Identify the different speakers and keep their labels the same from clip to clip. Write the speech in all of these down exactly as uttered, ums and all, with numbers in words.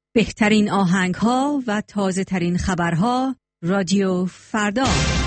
Speaker 1: بهترین آهنگ‌ها و تازه‌ترین خبرها رادیو فردا.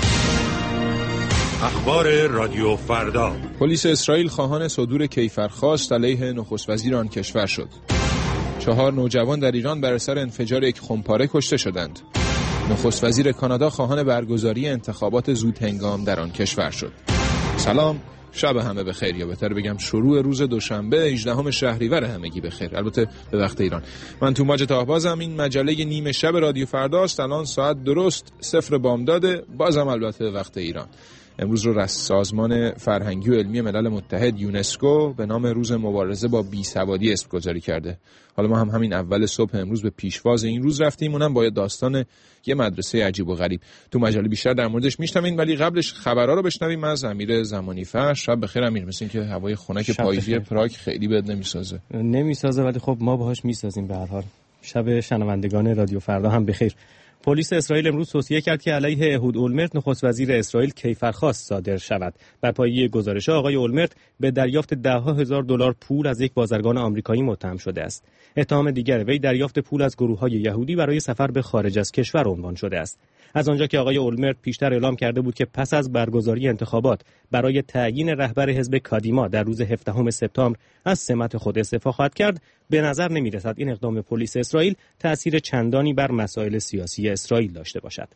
Speaker 2: اخبار رادیو فردا.
Speaker 3: پلیس اسرائیل خواهان صدور کیفرخواست علیه نخست وزیر آن کشور شد. چهار نوجوان در ایران بر اثر انفجار یک خمپاره کشته شدند. نخست وزیر کانادا خواهان برگزاری انتخابات زودهنگام در آن کشور شد. سلام، شب همه بخیر، یا بهتر بگم شروع روز دوشنبه هجدهم شهریور همگی بخیر، البته به وقت ایران. من توماج تاهبازم. این مجله نیمه شب رادیو فرداست. الان ساعت درست صفر بامداد، بازم البته وقت ایران. امروز رو از سازمان فرهنگی و علمی ملل متحد یونسکو به نام روز مبارزه با بیسوادی اسم گذاری کرده. حالا ما هم همین اول صبح امروز به پیشواز این روز رفتیم، اونم با داستان یه مدرسه عجیب و غریب. تو مجله بیشتر در موردش میشنوین، ولی قبلش خبرها رو بشنویم از امیر زمانی فر. شب بخیر امیر. مثل اینکه هوای خنک پاییزی پراگ خیلی بد نمیسازه.
Speaker 4: نمیسازه ولی خب ما باهاش میسازیم به هر حال. شب شنوندگان رادیو فردا هم بخیر. پلیس اسرائیل امروز توصیه کرد که علیه اهود اولمرت نخست وزیر اسرائیل کیفرخواست صادر شود. بر پایه گزارش آقای اولمرت به دریافت ده ها هزار دلار پول از یک بازرگان آمریکایی متهم شده است. اتهام دیگر وی دریافت پول از گروه‌های یهودی برای سفر به خارج از کشور عنوان شده است. از آنجا که آقای اولمرت پیشتر اعلام کرده بود که پس از برگزاری انتخابات برای تعیین رهبر حزب کادیما در روز هفدهم سپتامبر از سمت خود استعفا خواهد کرد، به نظر نمی‌رسد این اقدام پلیس اسرائیل تأثیر چندانی بر مسائل سیاسی اسرائیل داشته باشد.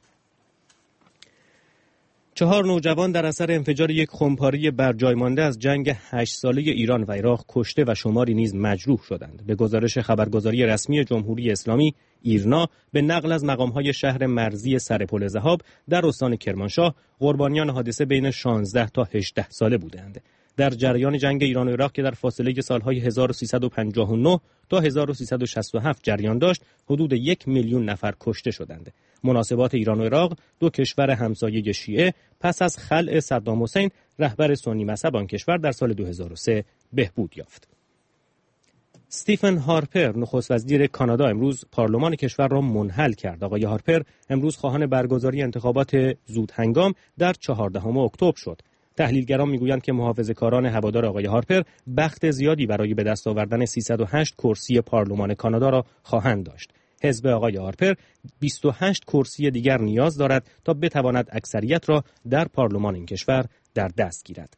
Speaker 4: چهار نوجوان در اثر انفجار یک خمپاره بر جای مانده از جنگ هشت ساله ایران و عراق کشته و شماری نیز مجروح شدند. به گزارش خبرگزاری رسمی جمهوری اسلامی ایرنا، به نقل از مقام‌های شهر مرزی سرپل ذهاب در استان کرمانشاه، قربانیان حادثه بین شانزده تا هجده ساله بودند. در جریان جنگ ایران و عراق که در فاصله سالهای هزار و سیصد و پنجاه و نه تا هزار و سیصد و شصت و هفت جریان داشت، حدود یک میلیون نفر کشته شدند. مناسبات ایران و عراق، دو کشور همسایه شیعه، پس از خلع صدام حسین رهبر سنی مذهب آن کشور در سال دو هزار و سه بهبود یافت. استیفن هارپر نخست وزیر کانادا امروز پارلمان کشور را منحل کرد. آقای هارپر امروز خواهان برگزاری انتخابات زودهنگام در چهاردهم اکتبر شد. تحلیلگران میگویند که محافظه‌کاران هوادار آقای هارپر بخت زیادی برای به دست آوردن سیصد و هشت کرسی پارلمان کانادا را خواهند داشت. حزب آقای هارپر بیست و هشت کرسی دیگر نیاز دارد تا بتواند اکثریت را در پارلمان این کشور در دست گیرد.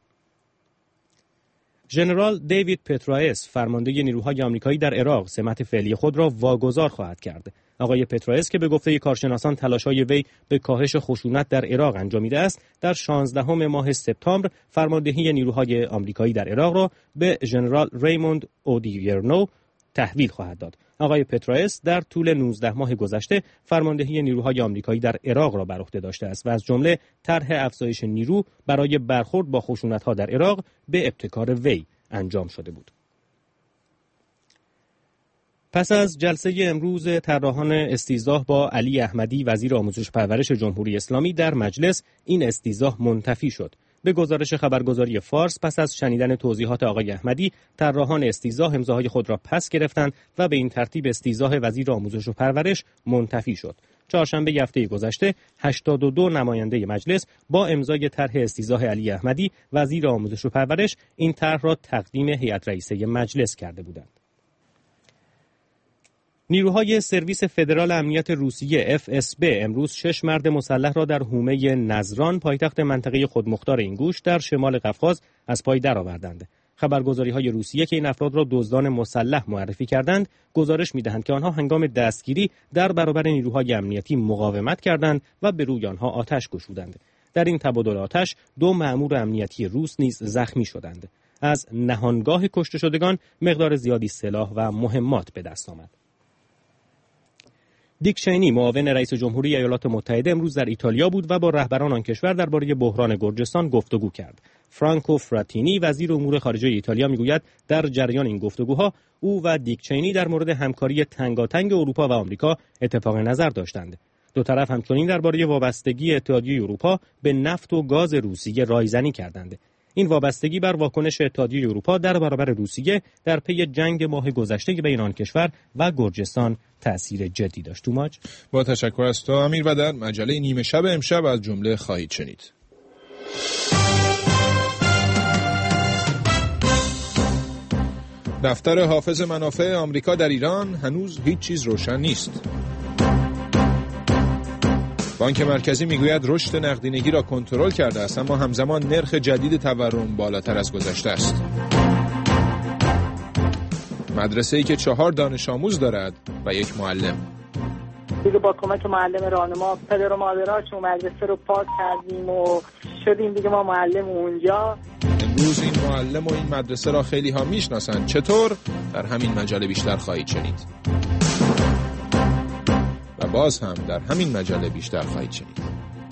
Speaker 4: ژنرال دیوید پترائس فرمانده نیروهای آمریکایی در عراق سمت فعلی خود را واگذار خواهد کرد. آقای پترائس که به گفته کارشناسان تلاش‌های وی به کاهش خشونت در عراق انجامیده است، در شانزدهم ماه سپتامبر فرماندهی نیروهای آمریکایی در عراق را به ژنرال ریموند اودیورنو تحویل خواهد داد. آقای پترائس در طول نوزده ماه گذشته فرماندهی نیروهای آمریکایی در عراق را بر عهده داشته است و از جمله طرح افزایش نیرو برای برخورد با خشونت‌ها در عراق به ابتکار وی انجام شده بود. پس از جلسه امروز طراحان استیضاح با علی احمدی وزیر آموزش پرورش جمهوری اسلامی در مجلس، این استیضاح منتفی شد. به گزارش خبرگزاری فارس، پس از شنیدن توضیحات آقای احمدی، طراحان استیضاح امضاهای خود را پس گرفتند و به این ترتیب استیضاح وزیر آموزش و پرورش منتفی شد. چهارشنبه هفته گذشته هشتاد و دو نماینده مجلس با امضای طرح استیضاح علی احمدی وزیر آموزش و پرورش این طرح را تقدیم هیئت رئیسه مجلس کرده بودند. نیروهای سرویس فدرال امنیت روسیه اف اس بی امروز شش مرد مسلح را در حومه نزران، پایتخت منطقه خودمختار این گوش در شمال قفقاز، از پای درآوردند. خبرگزاری‌های روسیه که این افراد را دزدان مسلح معرفی کردند، گزارش می‌دهند که آنها هنگام دستگیری در برابر نیروهای امنیتی مقاومت کردند و به روی آنها آتش گشودند. در این تبادل آتش دو مأمور امنیتی روس نیز زخمی شدند. از نهانگاه کشته شدگان مقدار زیادی سلاح و مهمات به دست آمد. دیک چینی معاون رئیس جمهوری ایالات متحده امروز در ایتالیا بود و با رهبران آن کشور درباره بحران گرجستان گفتگو کرد. فرانکو فراتینی وزیر امور خارجه ایتالیا میگوید در جریان این گفتگوها او و دیک چینی در مورد همکاری تنگاتنگ اروپا و آمریکا اتفاق نظر داشتند. دو طرف همچنین درباره وابستگی اتحادیه اروپا به نفت و گاز روسیه رایزنی کردند. این وابستگی بر واکنش اتحادیه اروپا در برابر روسیه در پی جنگ ماه گذشته بین آن کشور و گرجستان تأثیر جدی داشت. توماج
Speaker 3: با تشکر از تو امیر. و در مجله نیمه شب امشب از جمله خواهید شنید: دفتر حافظ منافع آمریکا در ایران هنوز هیچ چیز روشن نیست. بانک مرکزی میگوید رشد نقدینگی را کنترل کرده است، اما همزمان نرخ جدید تورم بالاتر از گذشته است. مدرسه‌ای که چهار دانش آموز دارد و یک معلم.
Speaker 5: دیگه با کمک معلم راهنما پدر و مادراشون مدرسه رو پاک کردیم و شدیم دیگه ما معلم اونجا.
Speaker 3: امروز این معلم و این مدرسه را خیلی ها میشناسند. چطور؟ در همین مجله بیشتر خواهید شنید. و باز هم در همین مجله بیشتر خواهید شنید.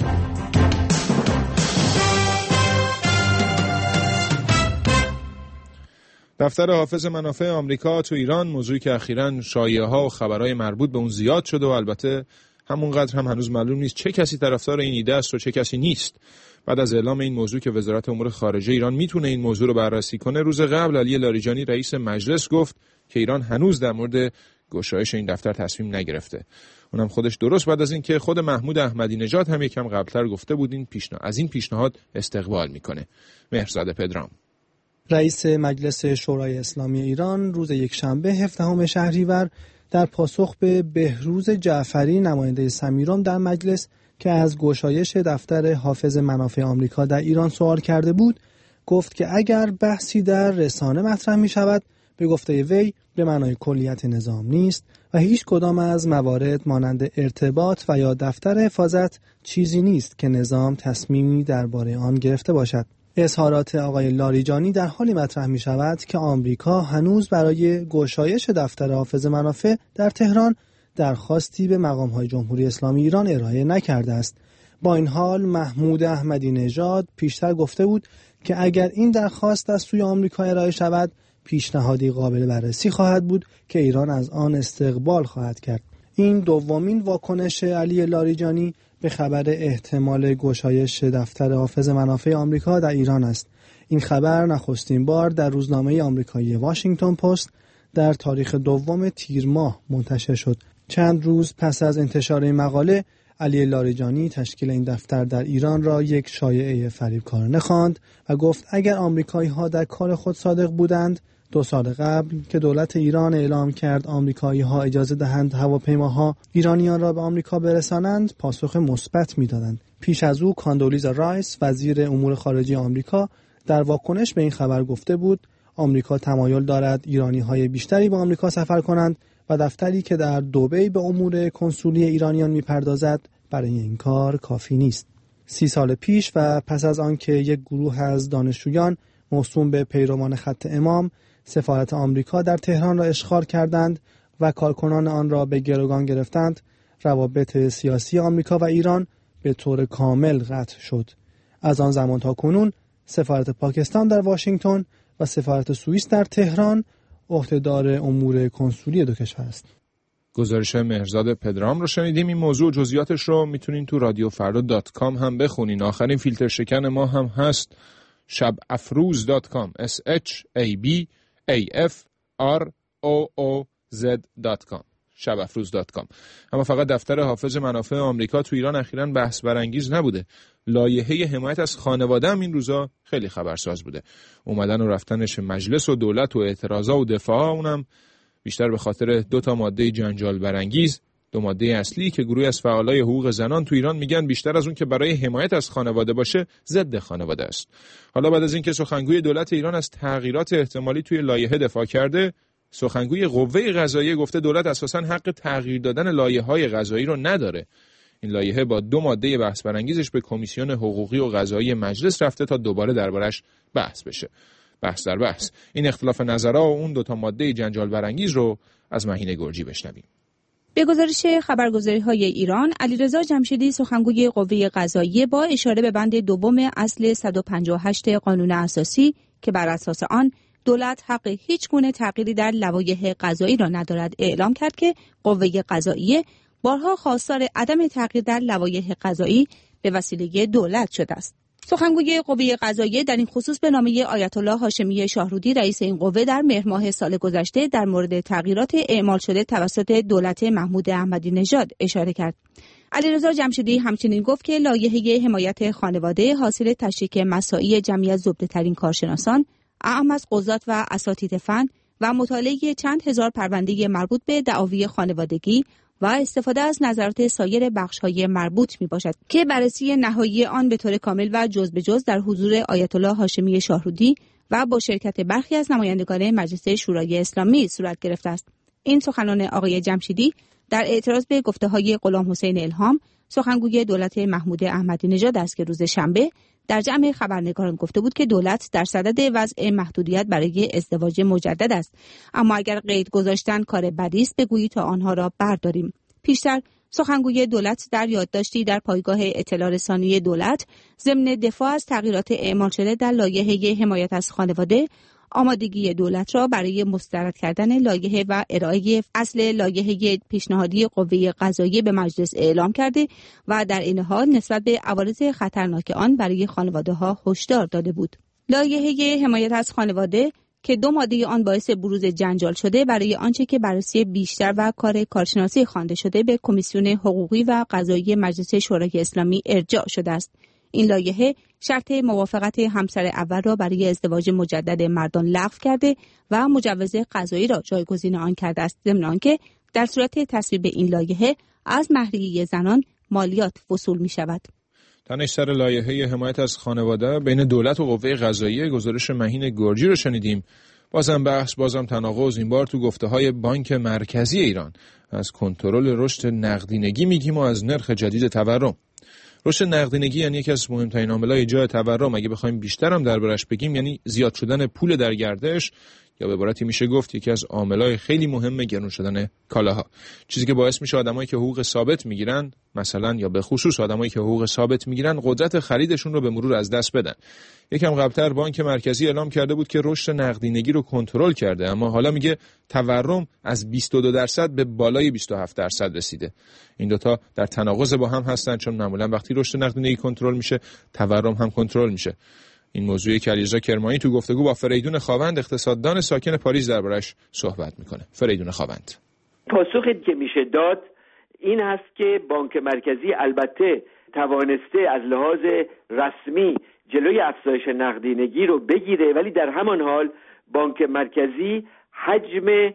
Speaker 3: دفتر حافظ منافع آمریکا تو ایران، موضوعی که اخیراً شایعه‌ها و خبرهای مربوط به اون زیاد شده و البته همونقدر هم هنوز معلوم نیست چه کسی طرفدار این ایده است و چه کسی نیست. بعد از اعلام این موضوع که وزارت امور خارجه ایران میتونه این موضوع رو بررسی کنه، روز قبل علی لاریجانی رئیس مجلس گفت که ایران هنوز در مورد گشایش این دفتر تصمیم نگرفته. اونم خودش درست بعد از این که خود محمود احمدی نژاد هم یکم قبلتر گفته بود این پیشنهاد از این پیشنهاد استقبال میکنه. مهرزاد پدرام،
Speaker 6: رئیس مجلس شورای اسلامی ایران، روز یکشنبه هفدهم شهریور در پاسخ به بهروز جعفری نماینده سمیرام در مجلس که از گشایش دفتر حافظ منافع آمریکا در ایران سوال کرده بود، گفت که اگر بحثی در رسانه مطرح می شود، به گفته وی به معنای کلیت نظام نیست و هیچ کدام از موارد مانند ارتباط و یا دفتر حفاظت چیزی نیست که نظام تصمیمی درباره آن گرفته باشد. اظهارات آقای لاریجانی در حالی مطرح می شود که آمریکا هنوز برای گشایش دفتر حافظ منافع در تهران درخواستی به مقام‌های جمهوری اسلامی ایران ارائه نکرده است. با این حال محمود احمدی نژاد پیشتر گفته بود که اگر این درخواست از سوی آمریکا ارائه شود، پیشنهادی قابل بررسی خواهد بود که ایران از آن استقبال خواهد کرد. این دومین واکنش علی لاریجانی به خبر احتمال گشایش دفتر حافظ منافع آمریکا در ایران است. این خبر نخستین بار در روزنامه آمریکایی واشنگتن پست در تاریخ دوم تیر ماه منتشر شد. چند روز پس از انتشار این مقاله، علی لاریجانی تشکیل این دفتر در ایران را یک شایعه فریبکارانه خواند و گفت اگر آمریکایی‌ها در کار خود صادق بودند، دو سال قبل که دولت ایران اعلام کرد آمریکایی‌ها اجازه دهند هواپیماها ایرانیان را به آمریکا برسانند، پاسخ مثبت می‌دادند. پیش از او کاندولیزا رایس، وزیر امور خارجه آمریکا، در واکنش به این خبر گفته بود آمریکا تمایل دارد ایرانی‌های بیشتری به آمریکا سفر کنند و دفتری که در دبی به امور کنسولی ایرانیان می‌پردازد برای این کار کافی نیست. سی سال پیش و پس از آنکه یک گروه از دانشجویان موسوم به پیروان خط امام سفارت آمریکا در تهران را اشغال کردند و کارکنان آن را به گروگان گرفتند، روابط سیاسی آمریکا و ایران به طور کامل قطع شد. از آن زمان تا کنون سفارت پاکستان در واشنگتن و سفارت سوئیس در تهران عهدهدار امور کنسولی دو کشور است.
Speaker 3: گزارش مهرزاد پدرام رو شنیدیم. این موضوع جزئیاتش رو میتونین تو رادیو فردا دات کام هم بخونین. آخرین فیلتر شکن ما هم هست شب افروز دات کام اس اچ ای بی ای اف آر او او زد دات کام شب افروز دات کام. اما فقط دفتر حافظ منافع آمریکا تو ایران اخیراً بحث برانگیز نبوده. لایحه حمایت از خانواده هم این روزا خیلی خبرساز بوده. اومدن و رفتنش مجلس و دولت و اعتراضا و دفاع، اونم بیشتر به خاطر دو تا ماده جنجال برانگیز، دو ماده اصلی که گروهی از فعالای حقوق زنان تو ایران میگن بیشتر از اون که برای حمایت از خانواده باشه، ضد خانواده است. حالا بعد از اینکه سخنگوی دولت ایران از تغییرات احتمالی توی لایحه دفاع کرده، سخنگوی قوه قضاییه گفته دولت اساساً حق تغییر دادن لایحه‌های قضایی رو نداره. این لایحه با دو ماده بحث برانگیزش به کمیسیون حقوقی و قضایی مجلس رفته تا دوباره دربارش بحث بشه. بحث در بحث. این اختلاف نظرها و اون دو تا ماده جنجال برانگیز رو از مهین گرجی بشنویم.
Speaker 7: به گزارش خبرگزاری‌های ایران، علیرضا جمشیدی سخنگوی قوه قضاییه با اشاره به بند دوم اصل صد و پنجاه و هشت قانون اساسی که بر اساس آن دولت حق هیچ گونه تغییری در لوایح قضایی را ندارد، اعلام کرد که قوه قضاییه بارها خواستار عدم تغییر در لوایح قضایی به وسیله دولت شده است. سخنگوی قوه قضاییه در این خصوص به نامه آیت الله هاشمی شاهرودی رئیس این قوه در مهر ماه سال گذشته در مورد تغییرات اعمال شده توسط دولت محمود احمدی نژاد اشاره کرد. علیرضا جمشیدی همچنین گفت که لایحه حمایت خانواده حاصل تشریک مساعی جمعیت زبده‌ترین کارشناسان، اعم از قضات و اساتید فن و مطالعه چند هزار پرونده مربوط به دعاوی خانوادگی و استفاده از نظرات سایر بخش‌های مربوط میباشد که بررسی نهایی آن به طور کامل و جز به جز در حضور آیت الله هاشمی شاهرودی و با شرکت برخی از نمایندگان مجلس شورای اسلامی صورت گرفته است. این سخنان آقای جمشیدی در اعتراض به گفته‌های غلام حسین الهام، سخنگوی دولت محمود احمدی نژاد است که روز شنبه در جمع خبرنگاران گفته بود که دولت در صدد وضع محدودیت برای ازدواج مجدد است، اما اگر قید گذاشتن کار بدی است بگویید تا آنها را برداریم. پیشتر سخنگوی دولت در یادداشتی در پایگاه اطلاع رسانی دولت ضمن دفاع از تغییرات اعمال شده در لایحه حمایت از خانواده، آمادگی دولت را برای مسترد کردن لایحه و ارائه اصل لایحه پیشنهادی قوه قضاییه به مجلس اعلام کرده و در این حال نسبت به عوارض خطرناک آن برای خانواده‌ها هشدار داده بود. لایحه حمایت از خانواده که دو ماده آن باعث بروز جنجال شده برای آنچه که بررسی بیشتر و کار کارشناسی خوانده شده به کمیسیون حقوقی و قضایی مجلس شورای اسلامی ارجاع شده است. این لایحه شرط موافقت همسر اول را برای ازدواج مجدد مردان لغو کرده و مجوز قضایی را جایگزین آن کرده است، ضمن آنکه در صورت تصویب این لایحه از مهریه زنان مالیات وصول می شود.
Speaker 3: تنش سر لایحه حمایت از خانواده بین دولت و قوه قضاییه، گزارش مهین گرجی رو شنیدیم. بازم بحث، بازم تناقض، این بار تو گفته‌های بانک مرکزی ایران. از کنترل رشد نقدینگی میگیم و از نرخ جدید تورم. رشد نقدینگی یعنی یکی از مهمترین عامل‌های ایجاد تورم. اگه بخوایم بیشتر هم دربارش بگیم یعنی زیاد شدن پول در گردش، یا به عبارتی میشه گفت یکی از عامل‌های خیلی مهم گرون شدن کالاها. چیزی که باعث میشه آدمایی که حقوق ثابت میگیرن، مثلا یا به خصوص آدمایی که حقوق ثابت میگیرن، قدرت خریدشون رو به مرور از دست بدن. یکم قبلتر بانک مرکزی اعلام کرده بود که رشد نقدینگی رو کنترل کرده، اما حالا میگه تورم از بیست و دو درصد به بالای بیست و هفت درصد رسیده. این دوتا در تناقض با هم هستن، چون معمولا وقتی رشد نقدینگی کنترل میشه، تورم هم کنترل میشه. این موضوعی که علیرضا کرمانی تو گفتگو با فریدون خاوند، اقتصاددان ساکن پاریس، دربارش صحبت میکنه. فریدون خاوند:
Speaker 8: پاسخی که میشه داد این هست که بانک مرکزی البته توانسته از لحاظ رسمی جلوی افزایش نقدینگی رو بگیره، ولی در همان حال بانک مرکزی حجم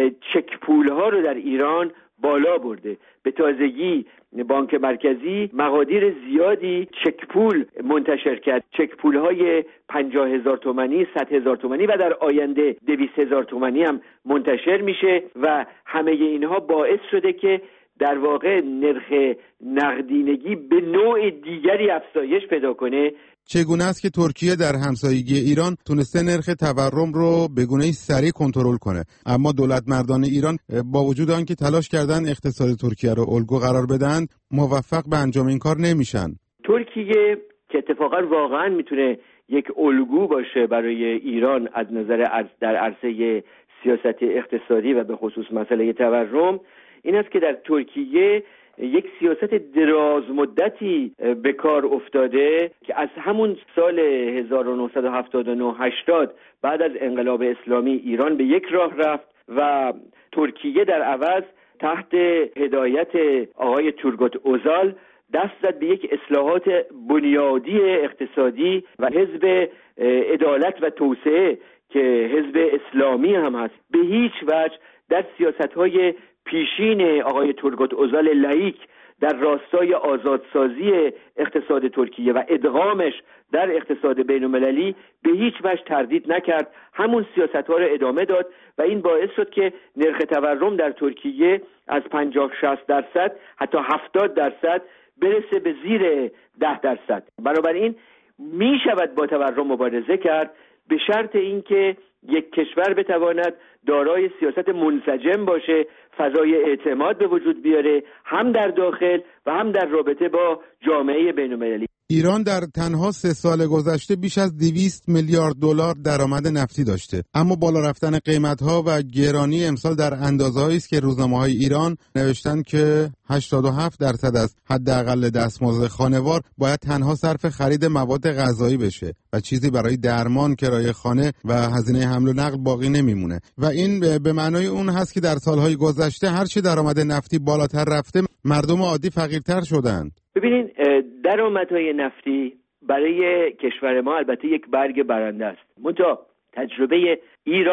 Speaker 8: چک پول ها رو در ایران بالا برده. به تازگی بانک مرکزی مقادیر زیادی چک پول منتشر کرد، چک پول های پنجاه هزار تومانی، صد هزار تومانی و در آینده دویست هزار تومانی هم منتشر میشه و همه اینها باعث شده که در واقع نرخ نقدینگی به نوع دیگری افزایش پیدا کنه.
Speaker 9: چگونه است که ترکیه در همسایگی ایران تونسته نرخ تورم رو به گونه‌ای سریع کنترل کنه، اما دولت مردان ایران با وجود آنکه تلاش کردن اقتصاد ترکیه رو الگو قرار بدن، موفق به انجام این کار نمیشن؟
Speaker 8: ترکیه که اتفاقا واقعا میتونه یک الگو باشه برای ایران از نظر در عرصه سیاست اقتصادی و به خصوص مسئله تورم، این است که در ترکیه یک سیاست دراز مدتی به کار افتاده که از همون سال هزار و نهصد و هفتاد و نه هشتاد بعد از انقلاب اسلامی ایران به یک راه رفت و ترکیه در عوض تحت هدایت آقای تورگوت اوزال دست زد به یک اصلاحات بنیادی اقتصادی و حزب عدالت و توسعه که حزب اسلامی هم هست به هیچ وجه در سیاست‌های پیشین آقای تورگوت اوزال لاییک در راستای آزادسازی اقتصاد ترکیه و ادغامش در اقتصاد بین‌المللی به هیچ وجه تردید نکرد، همون سیاست‌ها رو ادامه داد و این باعث شد که نرخ تورم در ترکیه از پنجاه شصت درصد حتی هفتاد درصد برسه به زیر ده درصد. بنابراین می شود با تورم مبارزه کرد به شرط اینکه یک کشور بتواند دارای سیاست منسجم باشه، فضای اعتماد به وجود بیاره، هم در داخل و هم در رابطه با جامعه بین‌المللی.
Speaker 9: ایران در تنها سه سال گذشته بیش از دویست میلیارد دلار درآمد نفتی داشته، اما بالا رفتن قیمت‌ها و گرانی امسال در اندازه‌هایی است که روزنامه‌های ایران نوشتن که هشتاد و هفت درصد از حداقل دستمزد خانوار باید تنها صرف خرید مواد غذایی بشه و چیزی برای درمان، کرایه خانه و هزینه حمل و نقل باقی نمیمونه و این به معنای اون هست که در سال‌های گذشته هر چه درآمد نفتی بالاتر رفته مردم عادی فقیرتر شدند.
Speaker 8: ببینید درآمدهای نفتی برای کشور ما البته یک برگ برنده است، منتها تجربه ایران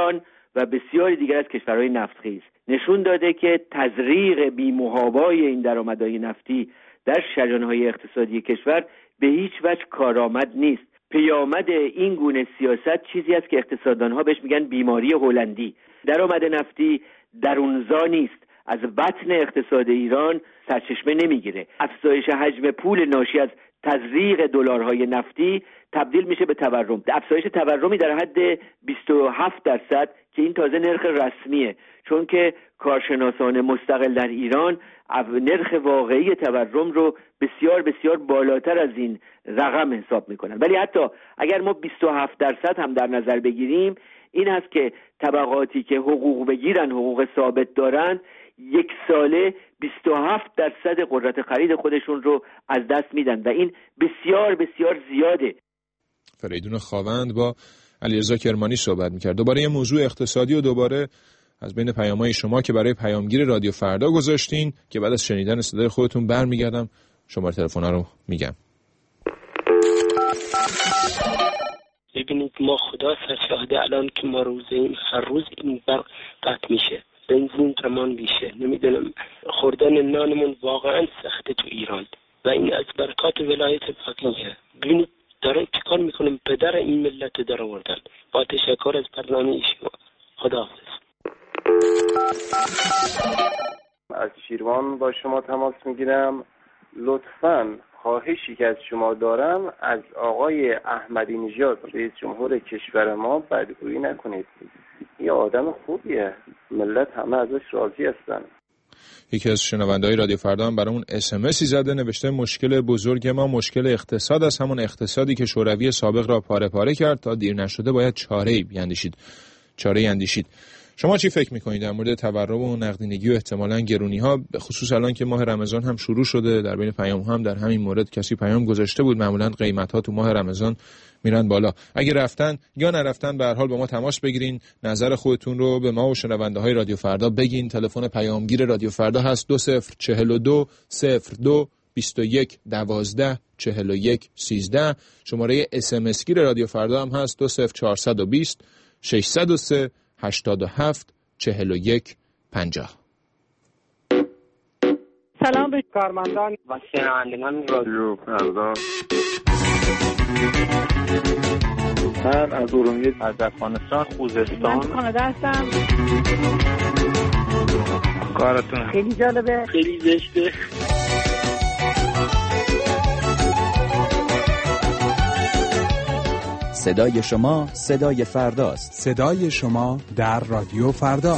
Speaker 8: و بسیاری دیگر از کشورهای نفتخیز نشون داده که تزریق بی‌محابای این درآمدهای نفتی در شجنه‌های اقتصادی کشور به هیچ وجه کارآمد نیست. پیامد این گونه سیاست چیزی است که اقتصاددان‌ها بهش میگن بیماری هلندی. درآمد نفتی درونزا نیست، از بطن اقتصاد ایران سرچشمه نمیگیره. افزایش حجم پول ناشی از تزریق دلارهای نفتی تبدیل میشه به تورم. افزایش تورمی در حد بیست و هفت درصد که این تازه نرخ رسمیه، چون که کارشناسان مستقل در ایران نرخ واقعی تورم رو بسیار بسیار بالاتر از این رقم حساب میکنن. ولی حتی اگر ما بیست و هفت درصد هم در نظر بگیریم، این هست که طبقاتی که حقوق بگیرن، حقوق ثابت دارن، یک ساله بیست و هفت درصد قدرت خرید خودشون رو از دست میدن و این بسیار بسیار زیاده.
Speaker 3: فریدون خاوند با علیرضا کرمانی صحبت میکرد. دوباره یه موضوع اقتصادی و دوباره از بین پیام‌های شما که برای پیامگیر رادیو فردا گذاشتین که بعد از شنیدن صدای خودتون برمیگردم شماره تلفن رو میگم.
Speaker 10: ببینید ما خدا سرشاهده الان که ما روزیم هر روز این برق قطع میشه، بنزین تمام میشه، نمیدونم خوردن نانمون واقعا سخته تو ایران و این از برکات ولایت فقیه. ببینید دارن چیکار میکنن، پدر این ملت در آوردن. با تشکر از برنامه شما. خداحافظ.
Speaker 11: از شیروان با شما تماس میگیرم. لطفاً خواهشی که از شما دارم، از آقای احمدی نژاد رئیس جمهور کشور ما بدگویی نکنید. یه آدم خوبیه، ملت همه ازش راضی هستن.
Speaker 3: یکی از شنونده‌های رادیو فردا هم برامون اس ام اسی زده، نوشته مشکل بزرگ ما مشکل اقتصاد است، همون اقتصادی که شوروی سابق را پاره پاره کرد. تا دیر نشده باید چاره‌ای بیاندیشید. چاره‌ای اندیشید. شما چی فکر می‌کنید در مورد تورم و نقدینگی و احتمالاً گرونی‌ها، به خصوص الان که ماه رمضان هم شروع شده؟ در بین پیام هم در همین مورد کسی پیام گذاشته بود، معمولاً قیمت‌ها تو ماه رمضان میرن بالا. اگه رفتن یا نرفتن به هر حال با ما تماس بگیرین، نظر خودتون رو به ما و شنونده‌های رادیو فردا بگین. تلفن پیامگیر رادیو فردا هست دو صفر چهل و دو صفر دو بیست و یک دوازده چهل و یک سیزده. شماره اس ام اس گیر رادیو فردا هم هست دو صفر چهارصد و بیست ششصد و سه هشتاد و هفت چهل و یک پنجاه.
Speaker 5: سلام به کارمندان
Speaker 10: و شنوندگان رادیو فردا.
Speaker 11: من از ارومیه، از افغانستان، خوزستان.
Speaker 5: من کانادا هستم.
Speaker 10: کارتون
Speaker 5: خیلی جالبه،
Speaker 10: خیلی زشته.
Speaker 12: صدای شما صدای فرداست.
Speaker 13: صدای شما در رادیو فردا.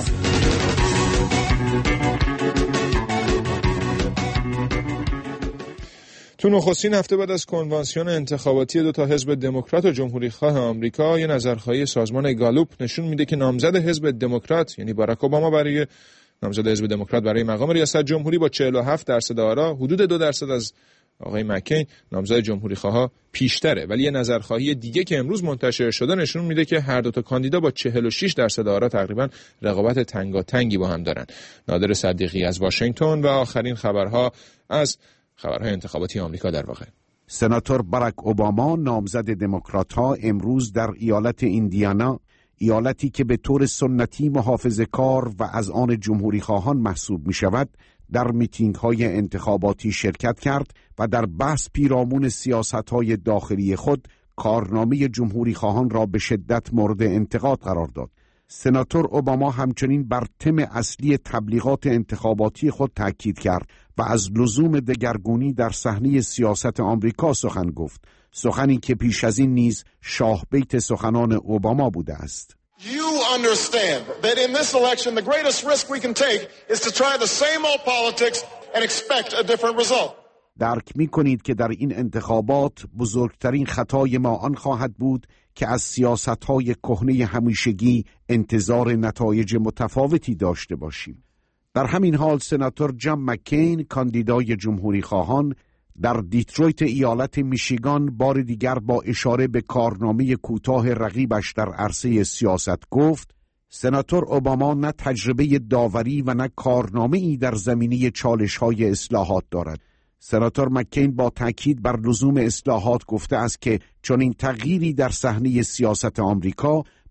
Speaker 3: تو نخستین هفته بعد از کنوانسیون انتخاباتی دو تا حزب دموکرات و جمهوری خواه آمریکا، یه نظرخواهی سازمان گالوپ نشون میده که نامزد حزب دموکرات یعنی باراک اوباما برای نامزد حزب دموکرات برای مقام ریاست جمهوری با چهل و هفت درصد آرا، حدود دو درصد از آقای مکین نامزد جمهوری خواه پیشتره. ولی یه نظرخواهی دیگه که امروز منتشر شده نشون میده که هر دو تا کاندیدا با چهل و شش درصد آرا تقریبا رقابت تنگاتنگی با هم دارن. نادر صدیقی از واشنگتن و آخرین خبرها از خبرهای انتخاباتی آمریکا. در واقع
Speaker 14: سناتور باراک اوباما نامزد دموکرات‌ها امروز در ایالت ایندیانا، ایالتی که به طور سنتی محافظه‌کار و از آن جمهوری‌خواهان محسوب می‌شود، در میتینگ‌های انتخاباتی شرکت کرد و در بحث پیرامون سیاست‌های داخلی خود کارنامه جمهوری‌خواهان را به شدت مورد انتقاد قرار داد. سناتور اوباما همچنین بر تم اصلی تبلیغات انتخاباتی خود تاکید کرد و از لزوم دگرگونی در صحنه سیاست آمریکا سخن گفت، سخنی که پیش از این نیز شاه بیت سخنان اوباما بوده است.
Speaker 15: You understand that in this election the greatest risk we can take is to try the same old politics and expect a different result.
Speaker 14: درک می کنید که در این انتخابات بزرگترین خطای ما آن خواهد بود که از سیاست‌های کهنه همیشگی انتظار نتایج متفاوتی داشته باشیم. در همین حال سناتور جان مکین، کاندیدای جمهوری خواهان، در دیترویت ایالت میشیگان بار دیگر با اشاره به کارنامه کوتاه رقیبش در عرصه سیاست گفت: سناتور اوباما نه تجربه داوری و نه کارنامه‌ای در زمینه چالش‌های اصلاحات دارد. سناتور مکین با تاکید بر لزوم اصلاحات گفته است که چنین تغییری در صحنه سیاست آمریکا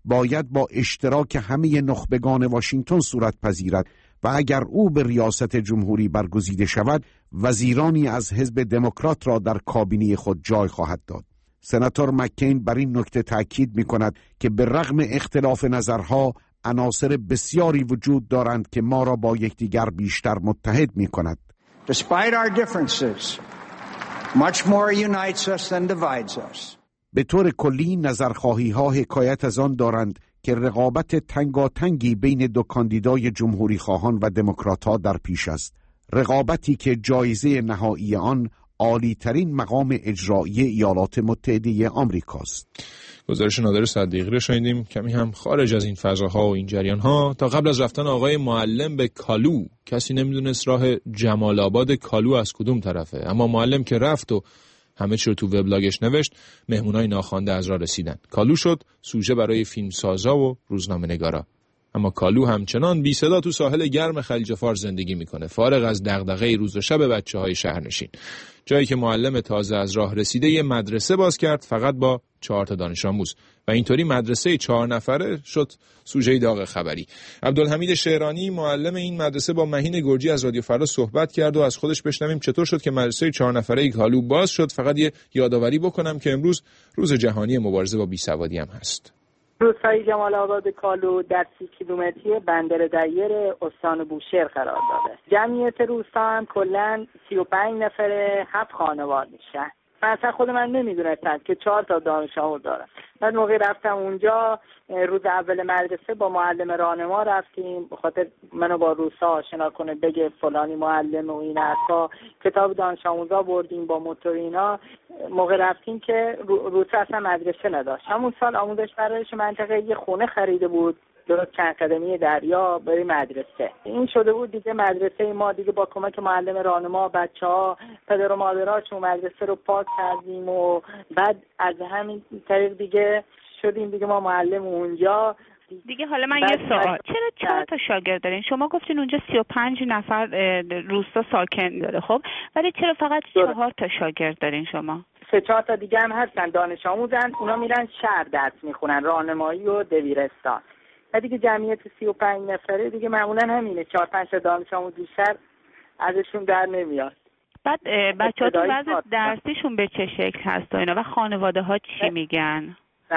Speaker 14: باید با اشتراک همه نخبگان واشنگتن صورت پذیرد و اگر او به ریاست جمهوری برگزیده شود وزیرانی از حزب دموکرات را در کابینه خود جای خواهد داد. سناتور مکین بر این نکته تاکید می کند که به رغم اختلاف نظرها عناصر بسیاری وجود دارند که ما را با یکدیگر بیشتر متحد می کند.
Speaker 16: Despite our differences, much more unites us than divides us.
Speaker 14: به طور کلی نظرخواهی ها حکایت از آن دارند که رقابت تنگاتنگی بین دو کاندیدای جمهوری خواهان و دموکرات ها در پیش است. رقابتی که جایزه نهایی آن عالی ترین مقام اجرایی ایالات متحده آمریکاست.
Speaker 3: گزارش نادر صدیقی رو شنیدیم. کمی هم خارج از این فضاها و این جریان ها، تا قبل از رفتن آقای معلم به کالو کسی نمیدونست راه جمال آباد کالو از کدوم طرفه، اما معلم که رفت و همه چی رو تو وبلاگش نوشت، مهمونای ناخوانده از راه رسیدن. کالو شد سوژه برای فیلمسازا و روزنامه‌نگارا. اما کالو همچنان بی صدا تو ساحل گرم خلیج فارس زندگی میکنه، فارغ از دغدغه روز و شب بچه‌های شهرنشین. جایی که معلم تازه از راه رسیده یه مدرسه باز کرد، فقط با چهار تا دانش آموز، و اینطوری مدرسه چهار نفره شد سوژه داغ خبری. عبدالحمید شعرانی معلم این مدرسه با مهین گرجی از رادیو فردا صحبت کرد و از خودش بشنویم چطور شد که مدرسه چهار نفره کالو باز شد. فقط یه یادآوری بکنم که امروز روز جهانی مبارزه با بیسوادی هم هست.
Speaker 5: روستای جمال آباد کالو در سی کیلومتری بندر دایر استان بوشهر قرار داره. جمعیت روستا هم کلاً سی و پنج نفره، هفت خانوار میشن. مثلا خود من نمیدونستم که چهار تا دانش آموز دارم. بعد موقع رفتم اونجا روز اول مدرسه با معلم راهنما رفتیم، به خاطر منو با روسا آشنا کنه، بگه فلانی معلم و این حرفا. کتاب دانش آموزا بردیم با موتور اینا. موقع رفتیم که روسا اصلا مدرسه نداشت. همون سال آموزش پرورش منطقه یه خونه خریده بود درست چند قدمی دریا برای مدرسه. این شده بود دیگه مدرسه ما دیگه با کمک معلم راهنما بچه‌ها پدر و مادراشون مدرسه رو پاک کردیم و بعد از همین طریق دیگه شدیم دیگه ما معلم اونجا
Speaker 7: دیگه. حالا من یه سوال، چرا چهار تا شاگرد دارین؟ شما گفتین اونجا سی و پنج نفر روستا ساکن داره، خب ولی چرا فقط چهار تا شاگرد دارین شما؟
Speaker 5: سه چهار تا دیگه هم هستن دانش آموزن، اونا میرن شهر درس میخونن، راهنمایی و دبیرستان. و دیگه جمعیت سی و پنج نفره دیگه معمولا همینه، چهار پنج تا دانش آموز بیشتر ازشون در نمیاد.
Speaker 7: بعد بچه‌ها تو وضع درسیشون به چه شکل هست و اینا و خانواده ها چی میگن؟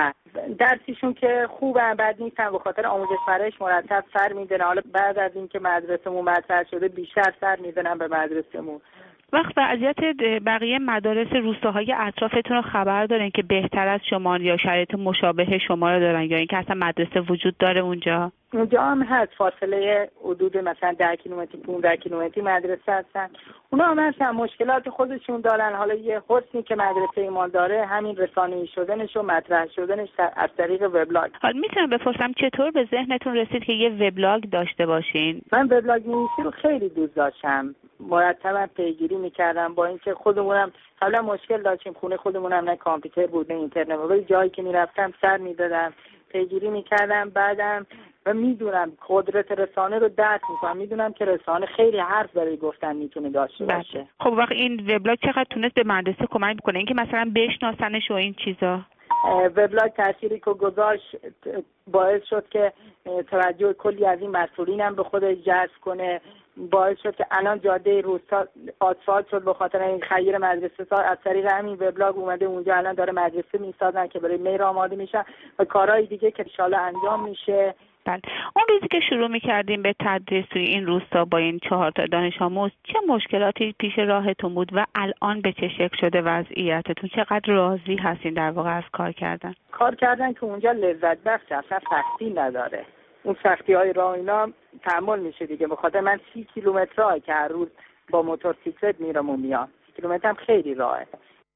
Speaker 5: درسیشون که خوبه، بد نیستن، به خاطر آموزش پرورش مرتب سر میدن. حالا بعد از اینکه مدرسه‌مون مطرح شده بیشتر سر میدنن به مدرسه‌مون.
Speaker 7: وقت وضعیت بقیه مدارس روستاهای اطرافتون رو خبر دارین که بهتر از شما یا شرایط مشابه شما رو دارن، یا اینکه اصلا مدرسه وجود داره اونجا؟
Speaker 5: اونجا هم هست، فاصله حدود مثلا ده کیلومتر پانزده کیلومتری مدرسه هستن. اونا هم هستن مشکلات خودشون دارن. حالا یه حسنی که مدرسه ایمان داره همین رسانه‌ای شدنش و مطرح شدنش از طریق وبلاگ.
Speaker 7: حالا میتونم بپرسم چطور به ذهنتون رسید که یه وبلاگ داشته باشین؟
Speaker 5: من وبلاگ نویسی رو خیلی دوست داشتم، مرتبا پیگیری میکردم، با اینکه خودمونم قبلا مشکل داشتیم، خونه خودمونم نه کامپیوتر بود نه اینترنت، ولی جایی که میرفتم سر میدادم، پیگیری میکردم. بعدم و میدونم قدرت رسانه رو درک میکنم، میدونم که رسانه خیلی حرف برای گفتن میتونه داشته باشه.
Speaker 7: خب وقت این وبلاگ چقدر تونست به مدرسه کمک میکنه اینکه مثلا بشناسنش و این چیزا؟
Speaker 5: وبلاگ تأثیری که گذاشت باعث شد که توجه کلی از این مسئولین هم به خودش جذب کنه، باعث شد که الان جاده روستا آسفالت شد به خاطر این خیر مدرسه ساز. از طریق همین وبلاگ اومده اونجا الان داره مدرسه میسازن که برای مهر آماده میشن و کارهای دیگه که انشالله انجام میشه.
Speaker 7: بله. اون روزی که شروع میکردیم به تدریس توی این روستا با این چهار تا دانش آموز چه مشکلاتی پیش راهتون بود و الان به چه شکل شده وضعیتتون؟ چقدر راضی هستین در واقع از کار کردن؟
Speaker 5: کار کردن که اونجا لذت بخش، اصلا سختی نداره. اون سختی های راه اینا تحمل میشه دیگه. به خاطر من سی کیلومترها که هر روز با موتورسیکلت میرم و میام، سی کیلومتر هم خیلی راهه.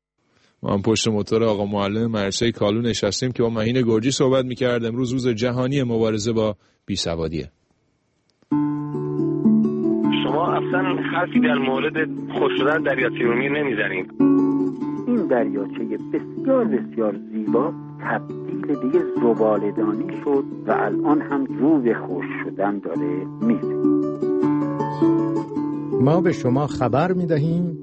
Speaker 3: ما هم پشت موتور آقا معلم مدرسه کالو نشستیم که با مهین گرجی صحبت می‌کرد. امروز روز جهانی مبارزه با بیسوادیه.
Speaker 11: شما اصلا حرفی در مورد خوش شدن دریاچه ارومیه نمیزنید.
Speaker 17: این دریاچه بسیار بسیار زیبا تبدیل به یه زباله‌دانی شد و الان هم رو به خوش شدن داره میره.
Speaker 13: ما به شما خبر میدهیم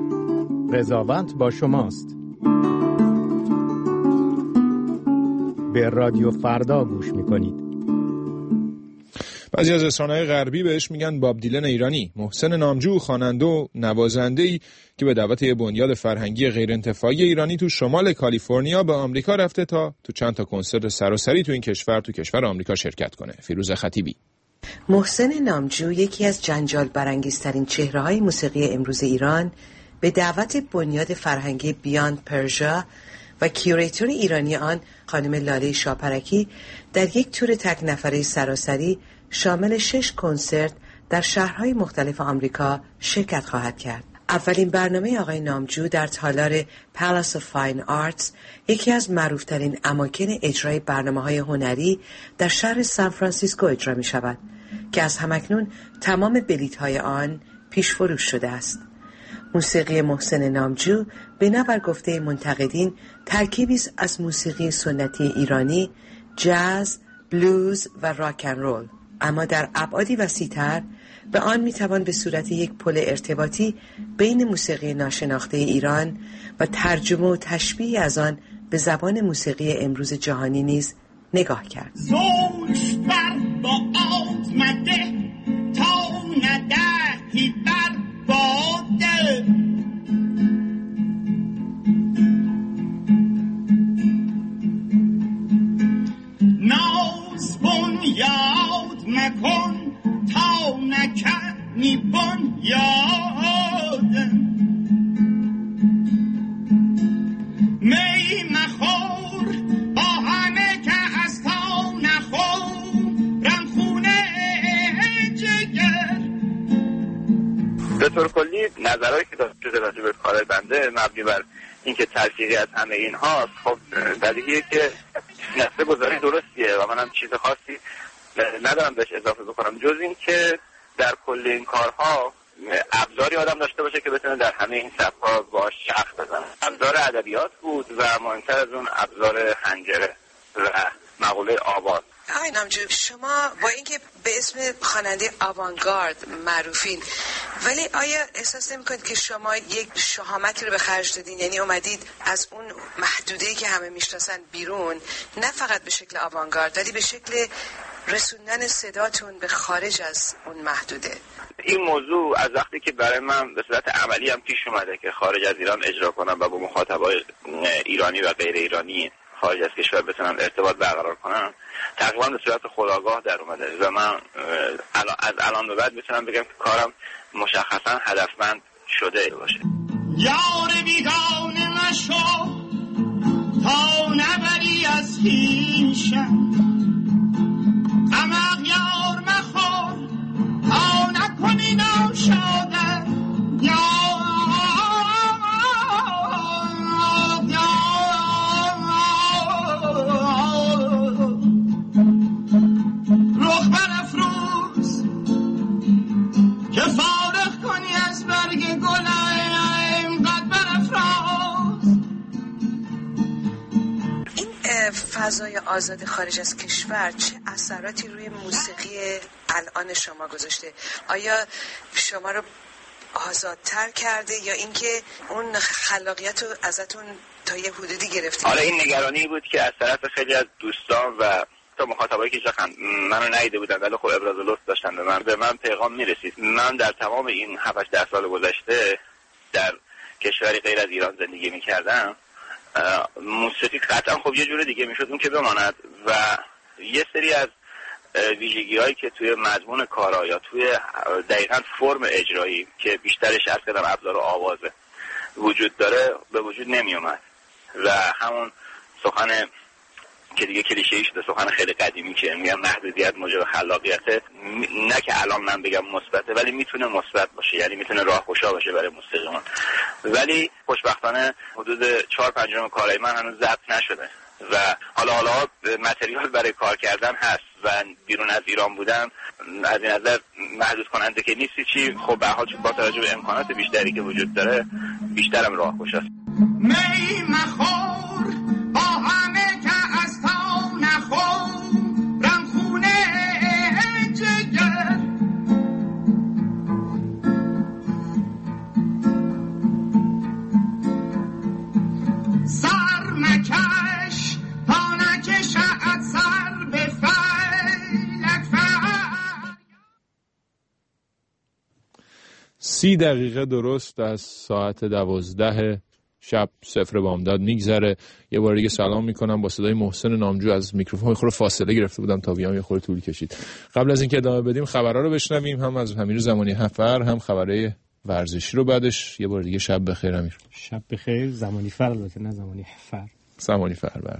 Speaker 13: قضاوت با شماست. به رادیو فردا گوش میکنید.
Speaker 3: بعضی از رسانه‌های غربی بهش میگن باب دیلن ایرانی. محسن نامجو خواننده و نوازنده‌ای که به دعوت یه بنیاد فرهنگی غیرانتفاعی ایرانی تو شمال کالیفرنیا به آمریکا رفته تا تو چند تا کنسرت سراسری تو این کشور تو کشور آمریکا شرکت کنه. فیروز خطیبی.
Speaker 18: محسن نامجو یکی از جنجال برانگیزترین چهره‌های موسیقی امروز ایران به دعوت بنیاد فرهنگی بیاند پرژا و کیوریتور ایرانی آن خانم لاله شاپرکی در یک تور تک نفره سراسری شامل شش کنسرت در شهرهای مختلف آمریکا شرکت خواهد کرد. اولین برنامه آقای نامجو در تالار Palace of Fine Arts، یکی از معروفترین اماکن اجرای برنامه‌های هنری در شهر سان فرانسیسکو اجرا می شود که از همکنون تمام بلیط‌های آن پیش فروش شده است. موسیقی محسن نامجو بنابر گفته منتقدین ترکیبی است از موسیقی سنتی ایرانی، جاز، بلوز و راک اند رول، اما در ابعادی وسیع‌تر به آن میتوان به صورت یک پل ارتباطی بین موسیقی ناشناخته ایران و ترجمه و تشبیه از آن به زبان موسیقی امروز جهانی نیز نگاه کرد.
Speaker 19: زوش بر با آزمده تا ندهی بر باده، ناز بنیاد مکن تا نکنی بنیاد، می مخور با همه که از تا نخورم خونه جگر.
Speaker 20: به طور کلی نظرهایی که داشته شده راجع به کار بنده مبنی بر اینکه تلفیقی از همه این هاست، خب بدیهیه که نسبه گذاری درستیه و منم چیز خاصی ندارم بهش اضافه بکنم جز این که در کل این کارها ابزاری آدم داشته باشه که بتونه در همه این سبک‌ها باش شخص بزنه. ابزار ادبیات بود و مهمتر از اون ابزار حنجره و مقوله آواز.
Speaker 18: آقای نامجو، شما با اینکه به اسم خواننده آوانگارد معروفین، ولی آیا احساس نمی‌کنید که شما یک شهامتی رو به خرج دادین؟ یعنی اومدید از اون محدوده‌ای که همه میشناسن بیرون، نه فقط به شکل آوانگارد ولی به شکل رسوندن صداتون به خارج از اون محدوده.
Speaker 20: این موضوع از وقتی که برای من به صورت عملی هم پیش اومده که خارج از ایران اجرا کنم و با مخاطبای ایرانی و غیر ایرانی خارج از کشور بتونم ارتباط برقرار کنم، تقریبا به صورت خودآگاه در اومده و من از الان به بعد میتونم بگم که کارم مشخصا هدفمند شده باشه.
Speaker 19: یار بیگانه نشو تا نبری از خویشم، غم یار مخور تا نکنی ناشاده. رخ برافروز که فارغ کنی از برگ گلم قد برافراز.
Speaker 18: این فضای آزاد خارج از کشور چه اثراتی روی موسیقی الان شما گذاشته؟ آیا شما رو آزادتر کرده یا اینکه اون خلاقیت رو ازتون تا یه حدودی گرفته؟
Speaker 20: حالا این نگرانی بود که از طرف خیلی از دوستان و تا مخاطبایی که جاخن منو ندیده بودن ولی خب ابراز لطف داشتن به من به من پیغام میرسید. من در تمام این هفت ده سال گذشته در کشوری غیر از ایران زندگی میکردم. موسیقی قطعا خب یه جور دیگه میشد اون که بماند و یه سری از ویژگی هایی که توی مضمون کارا یا توی دقیقاً فرم اجرایی که بیشترش از کدام ابزار آوازه وجود داره به وجود نمی اومد و همون سخن که دیگه کلیشه‌ای شده، سخن خیلی قدیمی که میگم محدودیت موجب خلاقیته، نه که الان من بگم مثبته ولی میتونه مثبت باشه، یعنی میتونه راهگشا باشه برای موسیقیمون. ولی خوشبختانه حدود چهار پنجم کارهای من هنوز ضبط نشده و حالا حالا متریال برای کار کردن هست و بیرون از ایران بودم از این نظر محدود کننده که نیستی چی. خب به هر حال با توجه به امکانات بیشتری که وجود داره بیشترم راهگشاست.
Speaker 19: می مخور با همه که از تا نخورم خونه جگر. سر مکش تا نکشم
Speaker 3: سی دقیقه درست از ساعت دوازده شب صفر بامداد میگذره. یه بار دیگه سلام میکنم. با صدای محسن نامجو از میکروفون خود فاصله گرفته بودم تا بیام، یه خورده طول کشید. قبل از اینکه ادامه بدیم خبرها رو بشنویم، هم از امیر زمانی حفر هم خبرهای ورزشی رو. بعدش یه بار دیگه شب بخیر امیر.
Speaker 4: شب بخیر. زمانی فر، البته نه زمانی حفر.
Speaker 3: زمانی فر. بله.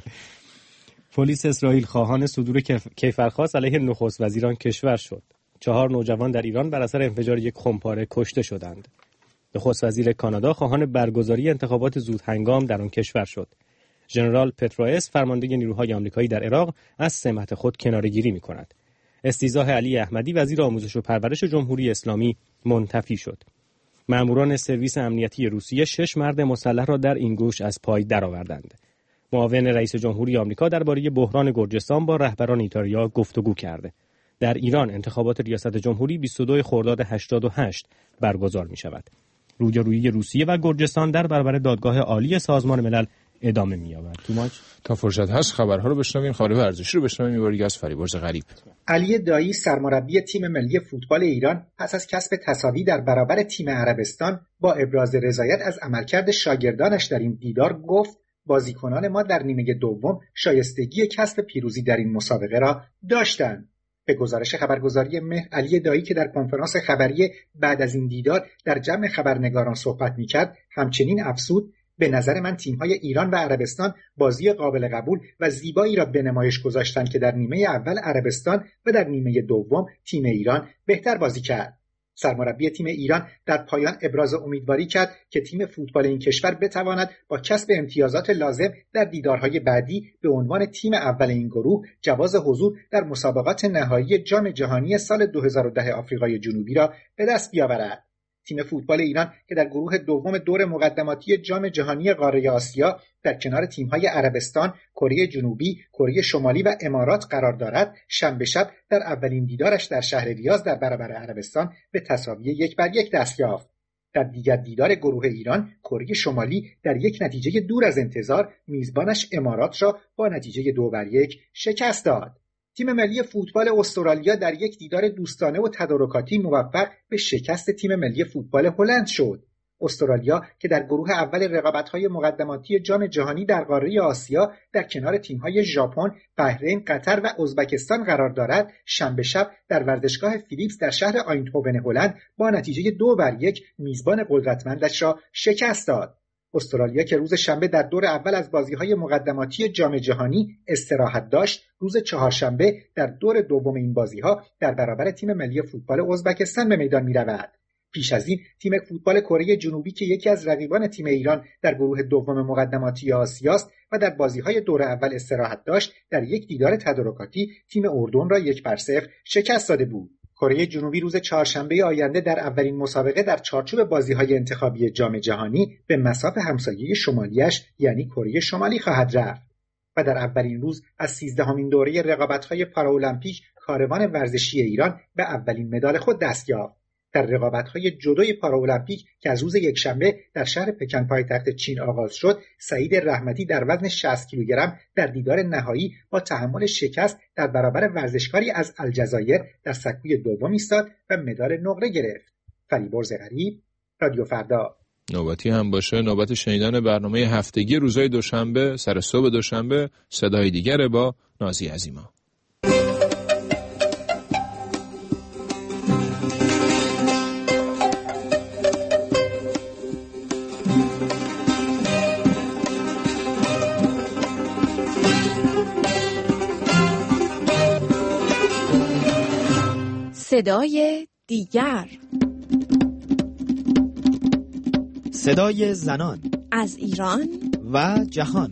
Speaker 4: پلیس اسرائیل خواهان صدور کیفرخواست علیه نخست وزیران کشور شد. چهار نوجوان در ایران بر اثر انفجار یک خمپاره کشته شدند. نخست وزیر کانادا خواهان برگزاری انتخابات زود هنگام در آن کشور شد. ژنرال پتروئس فرمانده نیروهای آمریکایی در عراق از سمت خود کناره‌گیری می‌کند. استیضاح علی احمدی وزیر آموزش و پرورش جمهوری اسلامی منتفی شد. ماموران سرویس امنیتی روسیه شش مرد مسلح را در این گوش از پای درآوردند. معاون رئیس جمهوری آمریکا درباره بحران گرجستان با رهبران ایتالیا گفتگو کرده. در ایران انتخابات ریاست جمهوری بیست و دو خرداد هشتاد و هشت برگزار می‌شود. رویارویی روسیه و گرجستان در برابر دادگاه عالی سازمان ملل ادامه می‌یابد. توماچ
Speaker 3: تا فرصت هست خبرها رو بشنویم، خبر ورزشی رو بشنویم. می‌بریم از فریبرز غریب.
Speaker 21: علی دایی سرمربی تیم ملی فوتبال ایران پس از کسب تساوی در برابر تیم عربستان با ابراز رضایت از عملکرد شاگردانش در این دیدار گفت بازیکنان ما در نیمه دوم شایستگی کسب پیروزی در این مسابقه را داشتند. به گزارش خبرگزاری مهر، علی دایی که در کنفرانس خبری بعد از این دیدار در جمع خبرنگاران صحبت می‌کرد، همچنین افزود: به نظر من تیم‌های ایران و عربستان بازی قابل قبول و زیبایی را به نمایش گذاشتند که در نیمه اول عربستان و در نیمه دوم تیم ایران بهتر بازی کرد. سرمربی تیم ایران در پایان ابراز امیدواری کرد که تیم فوتبال این کشور بتواند با کسب امتیازات لازم در دیدارهای بعدی به عنوان تیم اول این گروه جواز حضور در مسابقات نهایی جام جهانی سال دو هزار و ده آفریقای جنوبی را به دست بیاورد. تیم فوتبال ایران که در گروه دوم دور مقدماتی جام جهانی قاره آسیا در کنار تیم‌های عربستان، کره جنوبی، کره شمالی و امارات قرار دارد، شنبه شب در اولین دیدارش در شهر ریاض در برابر عربستان به تساوی یک بر یک دست یافت. در دیگر دیدار گروه ایران، کره شمالی در یک نتیجه دور از انتظار میزبانش امارات را با نتیجه دو بر یک شکست داد. تیم ملی فوتبال استرالیا در یک دیدار دوستانه و تدارکاتی موفق به شکست تیم ملی فوتبال هلند شد. استرالیا که در گروه اول رقابت‌های مقدماتی جام جهانی در قاره آسیا در کنار تیم‌های ژاپن، بحرین، قطر و ازبکستان قرار دارد، شنبه شب در ورزشگاه فیلیپس در شهر آیندهوون هلند با نتیجه دو بر یک میزبان قدرتمندش را شکست داد. استرالیا که روز شنبه در دور اول از بازی‌های مقدماتی جام جهانی استراحت داشت، روز چهارشنبه در دور دوم این بازی‌ها در برابر تیم ملی فوتبال ازبکستان به میدان می‌رود. پیش از این تیم فوتبال کره جنوبی که یکی از رقیبان تیم ایران در گروه دوم مقدماتی آسیاست و در بازی‌های دور اول استراحت داشت، در یک دیدار تدارکاتی تیم اردن را یک بر صفر شکست داده بود. کره جنوبی روز چهارشنبه آینده در اولین مسابقه در چارچوب بازی‌های انتخابی جام جهانی به مصاف همسایه شمالیش یعنی کره شمالی خواهد رفت و در اولین روز از سیزدهمین دوره رقابت‌های پارالمپیک کاروان ورزشی ایران به اولین مدال خود دست یافت. در رقابت‌های جودوی پارالمپیک که از روز یکشنبه در شهر پکن پایتخت چین آغاز شد، سعید رحمتی در وزن شصت کیلوگرم در دیدار نهایی با تحمل شکست در برابر ورزشکاری از الجزایر در سکوی دوم ایستاد و مدال نقره گرفت. فریبرز غریب، رادیو فردا.
Speaker 3: نوبتی هم باشه نوبت شنیدن برنامه هفتگی روزهای دوشنبه سر صبح دوشنبه. صدای دیگر با نازی عظیما.
Speaker 22: صدای دیگر،
Speaker 23: صدای زنان
Speaker 22: از ایران
Speaker 23: و جهان.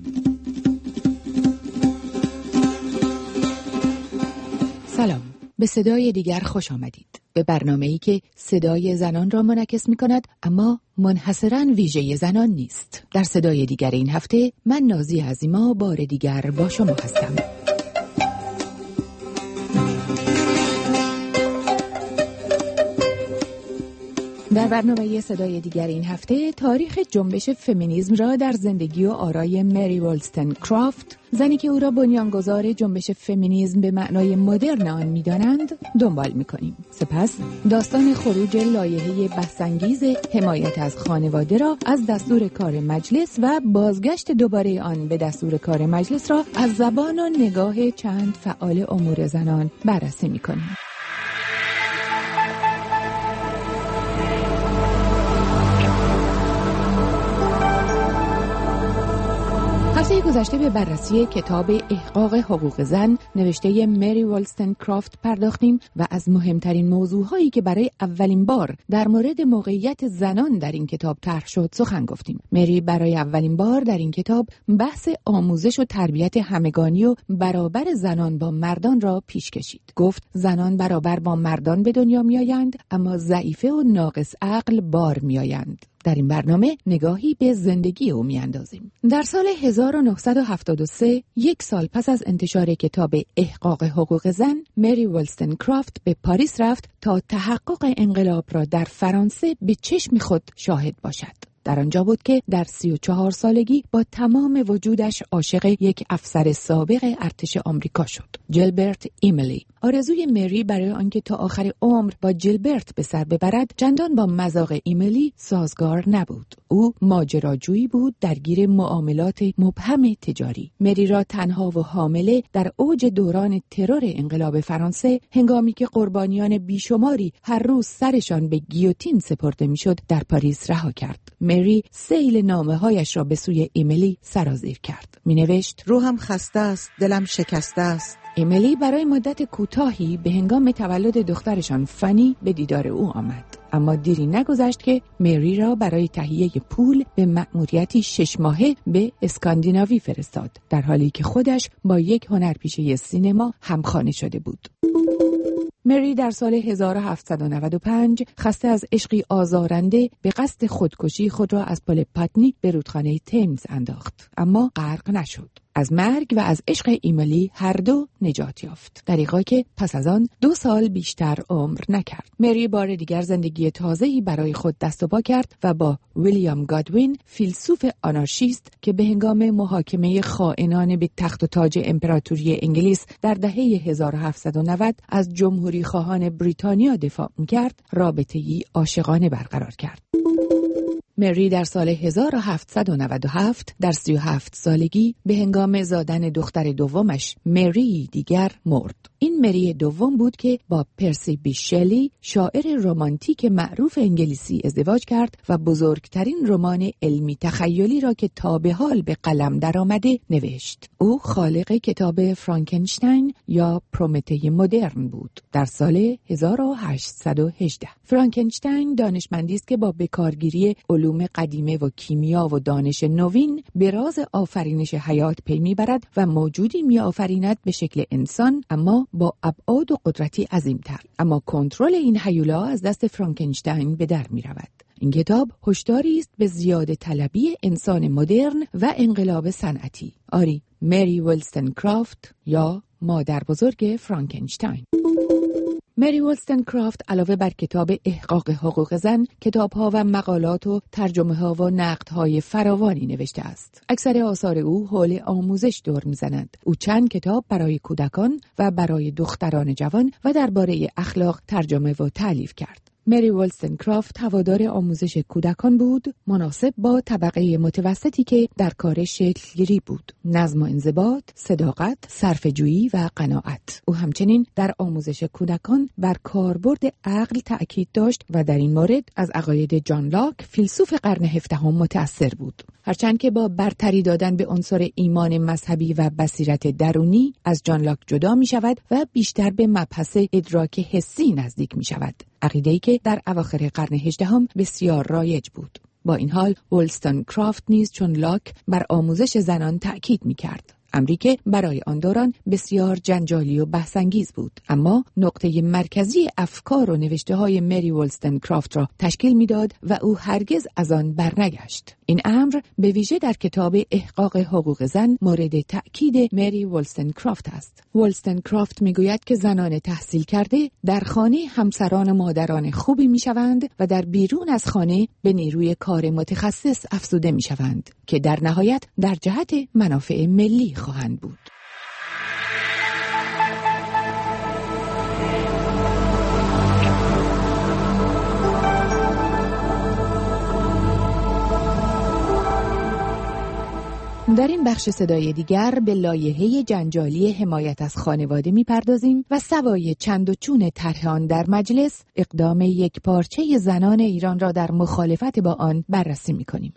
Speaker 24: سلام، به صدای دیگر خوش آمدید. به برنامه‌ای که صدای زنان را منعکس می‌کند اما منحصراً ویژه زنان نیست. در صدای دیگر این هفته من نازی عظیما بار دیگر با شما هستم. در برنامه صدای دیگر این هفته تاریخ جنبش فمینیسم را در زندگی و آرای مری ولستنکرافت، زنی که او را بنیانگذار جنبش فمینیسم به معنای مدرن آن می‌دانند، دنبال می‌کنیم. سپس داستان خروج لایحه بحث‌انگیز حمایت از خانواده را از دستور کار مجلس و بازگشت دوباره آن به دستور کار مجلس را از زبان و نگاه چند فعال امور زنان بررسی می‌کنیم. هفته گذشته به بررسی کتاب احقاق حقوق زن نوشته مری ولستنکرافت پرداختیم و از مهمترین موضوعهایی که برای اولین بار در مورد موقعیت زنان در این کتاب طرح شد سخن گفتیم. مری برای اولین بار در این کتاب بحث آموزش و تربیت همگانی و برابر زنان با مردان را پیش کشید. گفت زنان برابر با مردان به دنیا میآیند، اما ضعیفه و ناقص عقل بار میآیند. در این برنامه نگاهی به زندگی او میاندازیم. در سال هزار و نهصد و هفتاد و سه، یک سال پس از انتشار کتاب احقاق حقوق زن، مری ولستنکرافت به پاریس رفت تا تحقق انقلاب را در فرانسه به چشم خود شاهد باشد. در آنجا بود که در سی و چهار سالگی با تمام وجودش عاشق یک افسر سابق ارتش آمریکا شد، جیلبرت ایملی. آرزوی مری برای آنکه تا آخر عمر با جیلبرت به سر ببرد چندان با مذاق ایملی سازگار نبود. او ماجراجویی بود درگیر معاملات مبهم تجاری. مری را تنها و حامله در اوج دوران ترور انقلاب فرانسه، هنگامی که قربانیان بیشماری هر روز سرشان به گیوتین سپرده میشد، در پاریس رها کرد. مری سیل نامه‌هایش را به سوی ایملی سرازیر کرد. می‌نوشت: روحم خسته است، دلم شکسته است. ایملی برای مدت کوتاهی به هنگام تولد دخترشان فنی به دیدار او آمد، اما دیری نگذشت که مری را برای تهیه پول به مأموریتی شش ماهه به اسکاندیناوی فرستاد، در حالی که خودش با یک هنرپیشه سینما همخانه شده بود. مری در سال هزار و هفتصد و نود و پنج خسته از عشقی آزارنده به قصد خودکشی خود را از پل پاتنی به رودخانه تیمز انداخت، اما غرق نشد. از مرگ و از عشق ایملی هر دو نجات یافت، دریغا که پس از آن دو سال بیشتر عمر نکرد. مری بار دیگر زندگی تازه‌ای برای خود دست و پا کرد و با ویلیام گادوین، فیلسوف آنارشیست که به هنگام محاکمه خائنان به تخت و تاج امپراتوری انگلیس در دهه هزار و هفتصد و نود از جمهوری خواهان بریتانیا دفاع می‌کرد، رابطه‌ای عاشقانه برقرار کرد. مری در سال هزار و هفتصد و نود و هفت در سی و هفت سالگی به هنگام زادن دختر دومش، مری دیگر، مرد. این مری دوم بود که با پرسی بی شلی، شاعر رمانتیک معروف انگلیسی، ازدواج کرد و بزرگترین رمان علمی تخیلی را که تا به حال به قلم درآمده نوشت. او خالق کتاب فرانکنشتاین یا پرومته مدرن بود در سال هزار و هشتصد و هجده. فرانکنشتاین دانشمندی است که با بکارگیری علوم قدیمه و کیمیا و دانش نوین به راز آفرینش حیات پی میبرد و موجودی میآفریند به شکل انسان، اما با ابعاد و قدرتی عظیمتر. اما کنترل این هیولا از دست فرانکنشتاین به در می رود. این کتاب هشداری است به زیاده طلبی انسان مدرن و انقلاب صنعتی. آری، مری ولستنکرافت یا مادر بزرگ فرانکنشتاین. مری ولستنکرافت علاوه بر کتاب احقاق حقوق زن، کتاب‌ها و مقالات و ترجمه‌ها و نقدهای فراوانی نوشته است. اکثر آثار او حول آموزش دور می‌زنند. او چند کتاب برای کودکان و برای دختران جوان و درباره اخلاق ترجمه و تألیف کرد. مری ولستنکرافت هوادار آموزش کودکان بود، مناسب با طبقه متوسطی که در کار شکل‌گیری بود: نظم و انضباط، صداقت، صرفه‌جویی و قناعت. او همچنین در آموزش کودکان بر کاربرد عقل تأکید داشت و در این مورد از عقاید جان لاک، فیلسوف قرن هفدهم، متأثر بود. هرچند که با برتری دادن به عنصر ایمان مذهبی و بصیرت درونی از جان لاک جدا می شود و بیشتر به مبحث ادراک حسی نزدیک می شود، عقیده‌ای که در اواخر قرن هجدهم بسیار رایج بود. با این حال ولستنکرافت نیز چون لاک بر آموزش زنان تأکید می کرد. امری که برای آن دوران بسیار جنجالی و بحث‌انگیز بود، اما نقطه مرکزی افکار و نوشته‌های مری وولستنکرافت را تشکیل می‌داد و او هرگز از آن برنگشت. این امر به ویژه در کتاب احقاق حقوق زن مورد تأکید مری وولستنکرافت است. وولستنکرافت می‌گوید که زنان تحصیل کرده در خانه همسران و مادران خوبی می‌شوند و در بیرون از خانه به نیروی کار متخصص افزوده می‌شوند که در نهایت در جهت منافع ملی خواهند بود. در این بخش صدای دیگر به لایحه جنجالی حمایت از خانواده می‌پردازیم و سوای چند و چون طرح آن در مجلس، اقدام یک پارچه زنان ایران را در مخالفت با آن بررسی می‌کنیم.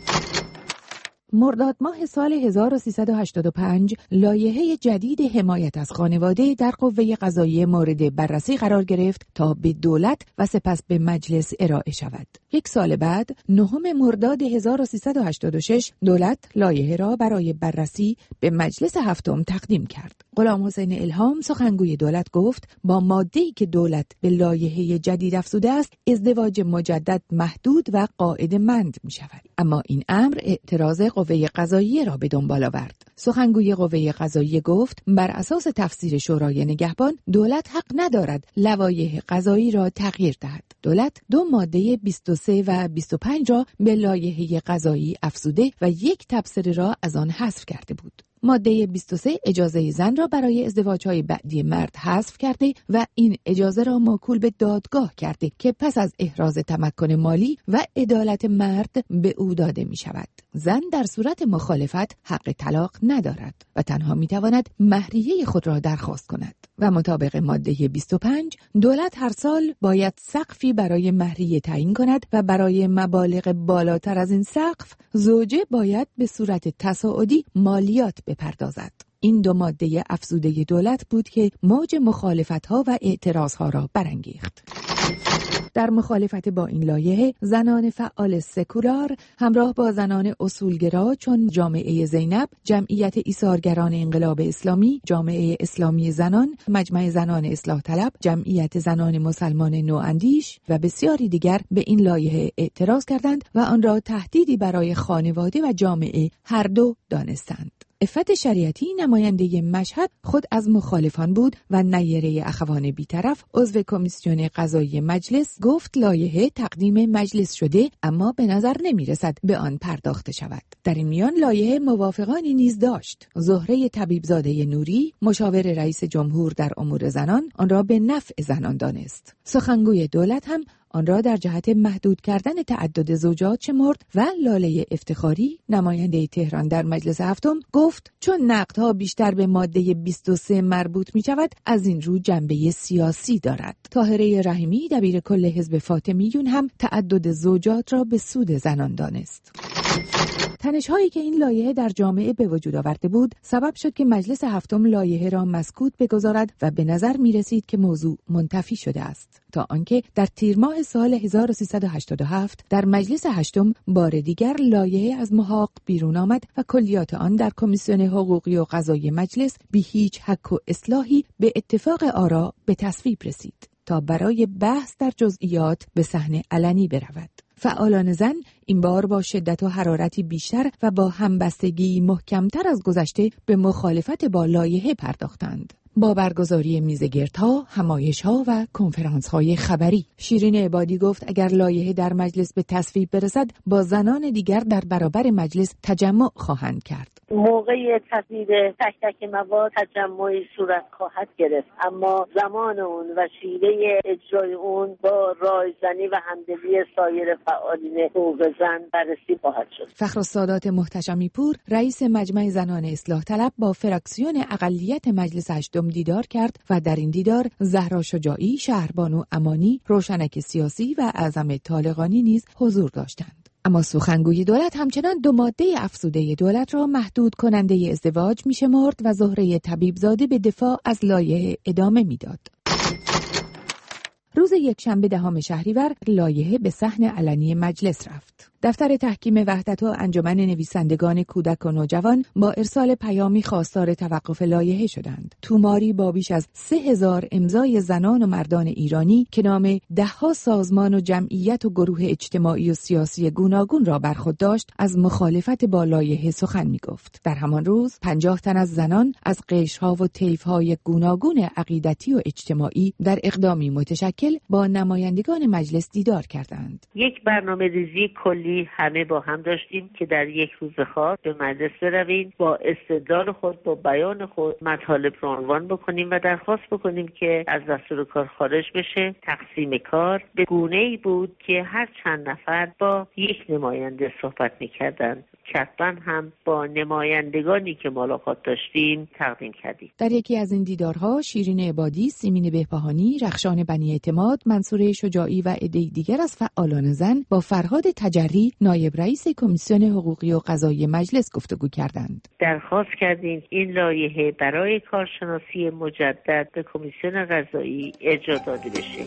Speaker 24: مرداد ماه سال هزار و سیصد و هشتاد و پنج لایحه جدید حمایت از خانواده در قوه قضاییه مورد بررسی قرار گرفت تا به دولت و سپس به مجلس ارائه شود. یک سال بعد، نهم مرداد هزار و سیصد و هشتاد و شش، دولت لایحه را برای بررسی به مجلس هفتم تقدیم کرد. غلام حسین الهام سخنگوی دولت گفت با ماده‌ای که دولت به لایحه جدید افزوده است، ازدواج مجدد محدود و قاعده‌مند می‌شود. اما این امر اعتراض قوه قضاییه را به دنبال آورد. سخنگوی قوه قضاییه گفت بر اساس تفسیر شورای نگهبان دولت حق ندارد لوایح قضایی را تغییر دهد. دولت دو ماده بیست و سه و بیست و پنج را به لایحه قضایی افزوده و یک تبصره را از آن حذف کرده بود. ماده بیست و سه اجازه زن را برای ازدواج‌های بعدی مرد حذف کرده و این اجازه را موکول به دادگاه کرده که پس از احراز تمکن مالی و عدالت مرد به او داده می شود. زن در صورت مخالفت حق طلاق ندارد و تنها می تواند مهریه خود را درخواست کند و مطابق ماده بیست و پنج دولت هر سال باید سقفی برای مهریه تعیین کند و برای مبالغ بالاتر از این سقف زوجه باید به صورت تصاعدی مالیات بپردازد. این دو ماده افزوده دولت بود که موج مخالفت‌ها و اعتراض‌ها را برانگیخت. در مخالفت با این لایحه، زنان فعال سکولار همراه با زنان اصولگرا چون جامعه زینب، جمعیت ایثارگران انقلاب اسلامی، جامعه اسلامی زنان، مجمع زنان اصلاح طلب، جمعیت زنان مسلمان نواندیش و بسیاری دیگر به این لایحه اعتراض کردند و آن را تهدیدی برای خانواده و جامعه هر دو دانستند. عفت شریعتی نماینده مشهد خود از مخالفان بود و نیره اخوان بی‌طرف عضو کمیسیون قضایی مجلس گفت لایحه تقدیم مجلس شده اما به نظر نمی‌رسد به آن پرداخته شود. در این میان لایحه موافقانی نیز داشت. زهره طبیبزاده نوری مشاور رئیس جمهور در امور زنان آن را به نفع زنان دانست. سخنگوی دولت هم آن را در جهت محدود کردن تعدد زوجات شمرد و لاله افتخاری نماینده تهران در مجلس هفتم گفت چون نقدها بیشتر به ماده بیست و سه مربوط می شود از این رو جنبه سیاسی دارد. طاهره رحیمی دبیر کل حزب فاطمیون هم تعدد زوجات را به سود زنان دانست. تنش‌هایی که این لایحه در جامعه به وجود آورده بود سبب شد که مجلس هفتم لایحه را مسکوت بگذارد و به نظر می رسید که موضوع منتفی شده است تا آنکه در تیر ماه سال هزار و سیصد و هشتاد و هفت در مجلس هشتم بار دیگر لایحه از محاق بیرون آمد و کلیات آن در کمیسیون حقوقی و قضایی مجلس بی هیچ حک و اصلاحی به اتفاق آرا به تصویب رسید تا برای بحث در جزئیات به صحنه علنی برود. فعالان زن این بار با شدت و حرارتی بیشتر و با همبستگی محکمتر از گذشته به مخالفت با لایحه پرداختند. با برگزاری میزگردها، همایش‌ها و کنفرانس‌های خبری. شیرین عبادی گفت اگر لایحه در مجلس به تصویب برسد با زنان دیگر در برابر مجلس تجمع خواهند کرد.
Speaker 1: موقع تصویب تک تک مواد تجمعی صورت خواهد گرفت، اما زمان اون و شیوه اجرای اون با رایزنی و همدلی سایر فعالین حقوق زن بررسی خواهد شد.
Speaker 24: فخرالسادات محتشمی پور رئیس مجمع زنان اصلاح طلب با فراکسیون اقلیت مجلس هشتم دیدار کرد و در این دیدار زهرا شجاعی، شهربانو امانی، روشنک سیاسی و اعظم طالقانی نیز حضور داشتند. اما سخنگوی دولت همچنان دو ماده افزوده دولت را محدود کننده ازدواج می‌شمرد و زهره طبیبزاده به دفاع از لایحه ادامه می‌داد. روز یکشنبه دهم شهریور لایحه به صحن علنی مجلس رفت. دفتر تحکیم وحدت و انجمن نویسندگان کودک و نوجوان با ارسال پیامی خواستار توقف لایحه شدند. توماری با بیش از سه هزار امضای زنان و مردان ایرانی که نام دهها سازمان و جمعیت و گروه اجتماعی و سیاسی گوناگون را بر خود داشت، از مخالفت با لایحه سخن می‌گفت. در همان روز پنجاه تن از زنان از قشرها و طیف‌های گوناگون عقیدتی و اجتماعی در اقدامی متشکل با نمایندگان مجلس دیدار کردند.
Speaker 1: یک برنامه ریزی کلی همه با هم داشتیم که در یک روز خاص به مجلس برویم، با استدلال خود، با بیان خود مطالب را عنوان بکنیم و درخواست بکنیم که از دستور کار خارج بشه. تقسیم کار به گونه‌ای بود که هر چند نفر با یک نماینده صحبت می‌کردند. کتباً هم با نمایندگانی که ملاقات داشتیم تقدیم کردیم.
Speaker 24: در یکی از این دیدارها شیرین عبادی، سیمین بهبهانی، رخشان بنی اعتماد، منصوره شجاعی و عده‌ای دیگر از فعالان زن با فرهاد تجری، نایب رئیس کمیسیون حقوقی و قضایی مجلس گفتگو کردند.
Speaker 1: درخواست کردیم این لایحه برای کارشناسی مجدد به کمیسیون قضایی اجرا داده بشه.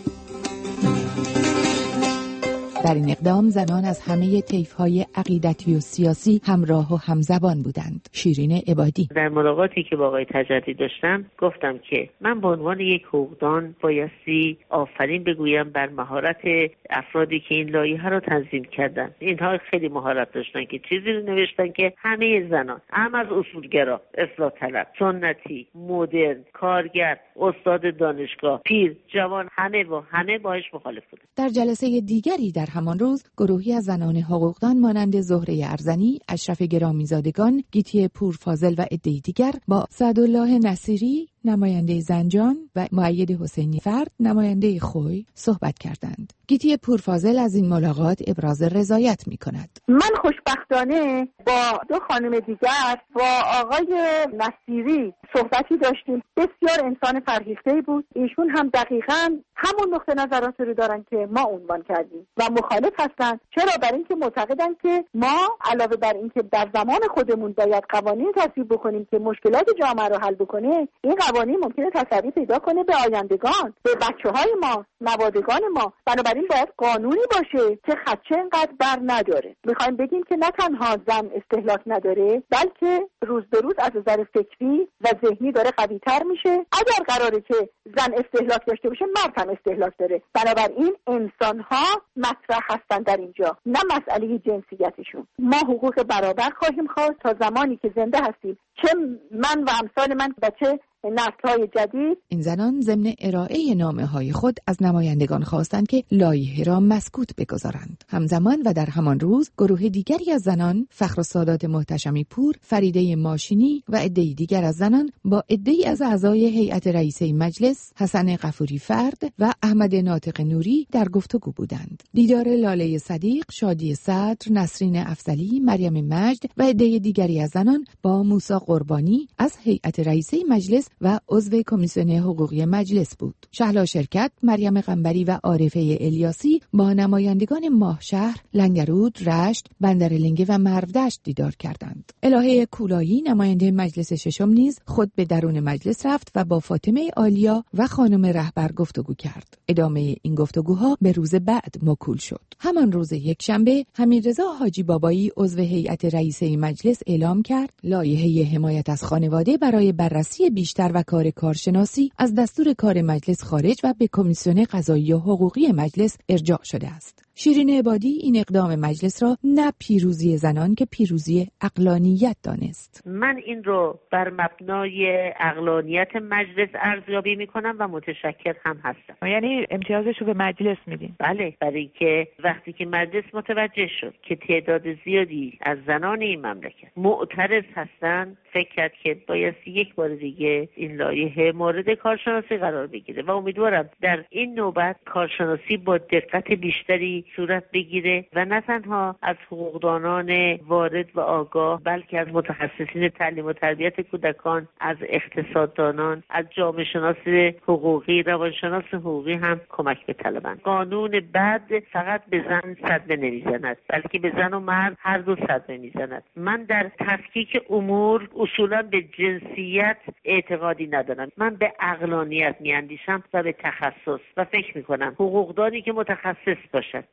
Speaker 24: در این اقدام زنان از همه طیف‌های عقیدتی و سیاسی همراه و همزبان بودند. شیرین عبادی:
Speaker 1: در ملاقاتی که با آقای تجری داشتم گفتم که من به عنوان یک حقوقدان بایستی آفرین بگویم بر مهارت افرادی که این لایحه رو تنظیم کردن. اینها خیلی مهارت داشتن که چیزی رو نوشتن که همه زنان، هم از اصولگرا، اصلاح طلب، سنتی، مدرن، کارگر، استاد دانشگاه، پیر، جوان، همه و همه باهاش مخالف بودن.
Speaker 24: در جلسه دیگری در همان روز گروهی از زنان حقوقدان مانند زهره ارزنی، اشرف گرامیزادگان، گیتی پورفاضل و عده‌ای دیگر با سعدالله نصیری، نماینده زنجان و مؤید حسینی فرد، نماینده خوی، صحبت کردند. گیتی پورفاضل از این ملاقات ابراز رضایت می کند.
Speaker 2: من خوشبختانه با دو خانم دیگر و آقای نصیری صحبتی داشتیم. بسیار انسان فرهیخته‌ای بود. ایشون هم دقیقاً همون نقطه نظرات رو دارن که ما عنوان کردیم و مخالف هستن. چرا؟ برای اینکه معتقدن که ما علاوه بر اینکه در زمان خودمون باید قوانین تصویب بکنیم که مشکلات جامعه رو حل بکنه، این قوانین ممکنه تسری پیدا کنه به آیندگان، به بچه‌های ما، نوادگان ما. بنابراین باید قانونی باشه که خدشه اینقدر بر نداره. میخوایم بگیم که نه تنها زن استهلاک نداره، بلکه روز به روز از نظر فکری و ذهنی داره قوی‌تر میشه. اگر قراره که زن استهلاک داشته باشه، مرد هم استهلاک داره. بنابراین انسان‌ها مطرح هستن در اینجا، نه مسئله جنسیتشون. ما حقوق برابر خواهیم خواست تا زمانی که زنده هستیم، چه من و امثال من بچه نسل‌های جدید.
Speaker 24: این زنان ضمن ارائه نامه‌های خود از نمایندگان خواستند که لایحه را مسکوت بگذارند. همزمان و در همان روز گروه دیگری از زنان، فخرالسادات محتشمی پور، فریده ماشینی و عده‌ای دیگر از زنان با عده‌ای از اعضای هیئت رئیسه مجلس، حسن غفوری فرد و احمد ناطق نوری در گفتگو بودند. دیدار لاله صدیق، شادی صدر، نسرین افضلی، مریم مجد و عده‌ای دیگری از زنان با موسی قربانی از هیئت رئیسه مجلس و عضو کمیسیون حقوقی مجلس بود. شهلا شرکت، مریم قنبری و عارفه الیاسی با نمایندگان ماهشهر، لنگرود، رشت، بندرلنگه و مرودشت دیدار کردند. الهه کولایی، نماینده مجلس ششم نیز خود به درون مجلس رفت و با فاطمه آلیا و خانم رهبر گفتگو کرد. ادامه این گفتگوها به روز بعد موکول شد. همان روز یکشنبه حمیدرضا حاجی بابایی عضو هیئت رئیسه مجلس اعلام کرد لایحه حمایت از خانواده برای بررسی بیشتر و کار کارشناسی از دستور کار مجلس خارج و به کمیسیون قضایی و حقوقی مجلس ارجاع شده است. شیرین عبادی این اقدام مجلس را نه پیروزی زنان که پیروزی عقلانیت دانست.
Speaker 1: من این رو بر مبنای عقلانیت مجلس ارزیابی میکنم و متشکر هم هستم.
Speaker 6: یعنی امتیازش رو به مجلس میدین؟
Speaker 1: بله، برای اینکه وقتی که مجلس متوجه شد که تعداد زیادی از زنان این مملکت معترض هستن، فکر کرد که باید یک بار دیگه این لایحه مورد کارشناسی قرار بگیره و امیدوارم در این نوبت کارشناسی با دقت بیشتری صورت بگیره و نه تنها از حقوقدانان وارد و آگاه، بلکه از متخصصین تعلیم و تربیت کودکان، از اقتصاددانان، از جامعه شناس حقوقی، روانشناس حقوقی هم کمک بطلبند. قانون بد فقط به زن صدمه نمیزند، بلکه به زن و مرد هر دو صدمه میزند. من در تفکیک امور اصولا به جنسیت اعتقادی ندارم. من به عقلانیت میاندیشم و به تخصص و فکر میکنم حقوقدانی که متخصص باشد،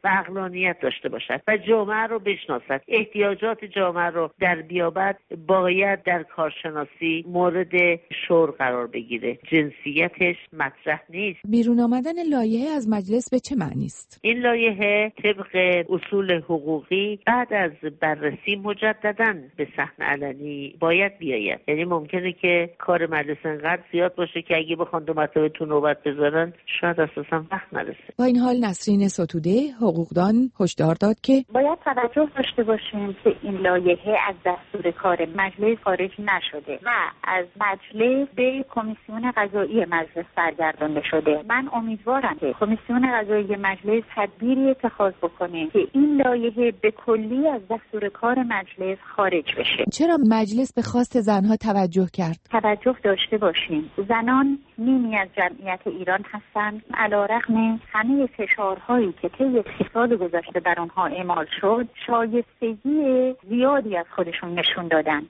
Speaker 1: و عقلانیت داشته باشد و جامعه رو بشناسد، احتیاجات جامعه رو در بیابد، باید در کارشناسی مورد شور قرار بگیره. جنسیتش مطرح نیست.
Speaker 24: بیرون آمدن لایحه از مجلس به چه معنی است؟
Speaker 1: این لایحه طبق اصول حقوقی بعد از بررسی مجدداً به صحن علنی باید بیاید. یعنی ممکنه که کار مجلس انقدر زیاد باشه که اگه بخوان دو مرتبه تو نوبت بذارن شاید اساساً وقت نرسه.
Speaker 24: با این حال نسرین ستوده حقوقدان هشدار داد که
Speaker 8: باید توجه داشته باشیم که این لایحه از دستور کار مجلس خارج نشده و از مجلس به کمیسیون قضایی مجلس سرگردانده شده. من امیدوارم که کمیسیون قضایی مجلس تدبیری اتخاذ بکنه که این لایحه به کلی از دستور کار مجلس خارج بشه.
Speaker 24: چرا مجلس به خواست زنها توجه کرد؟
Speaker 8: توجه داشته باشیم زنان نیمی از جمعیت ایران هستند. علیرغم همه فشارهایی که طی سی سال گذشته بر آنها اعمال شد، شایستگی زیادی از خودشون نشون دادن.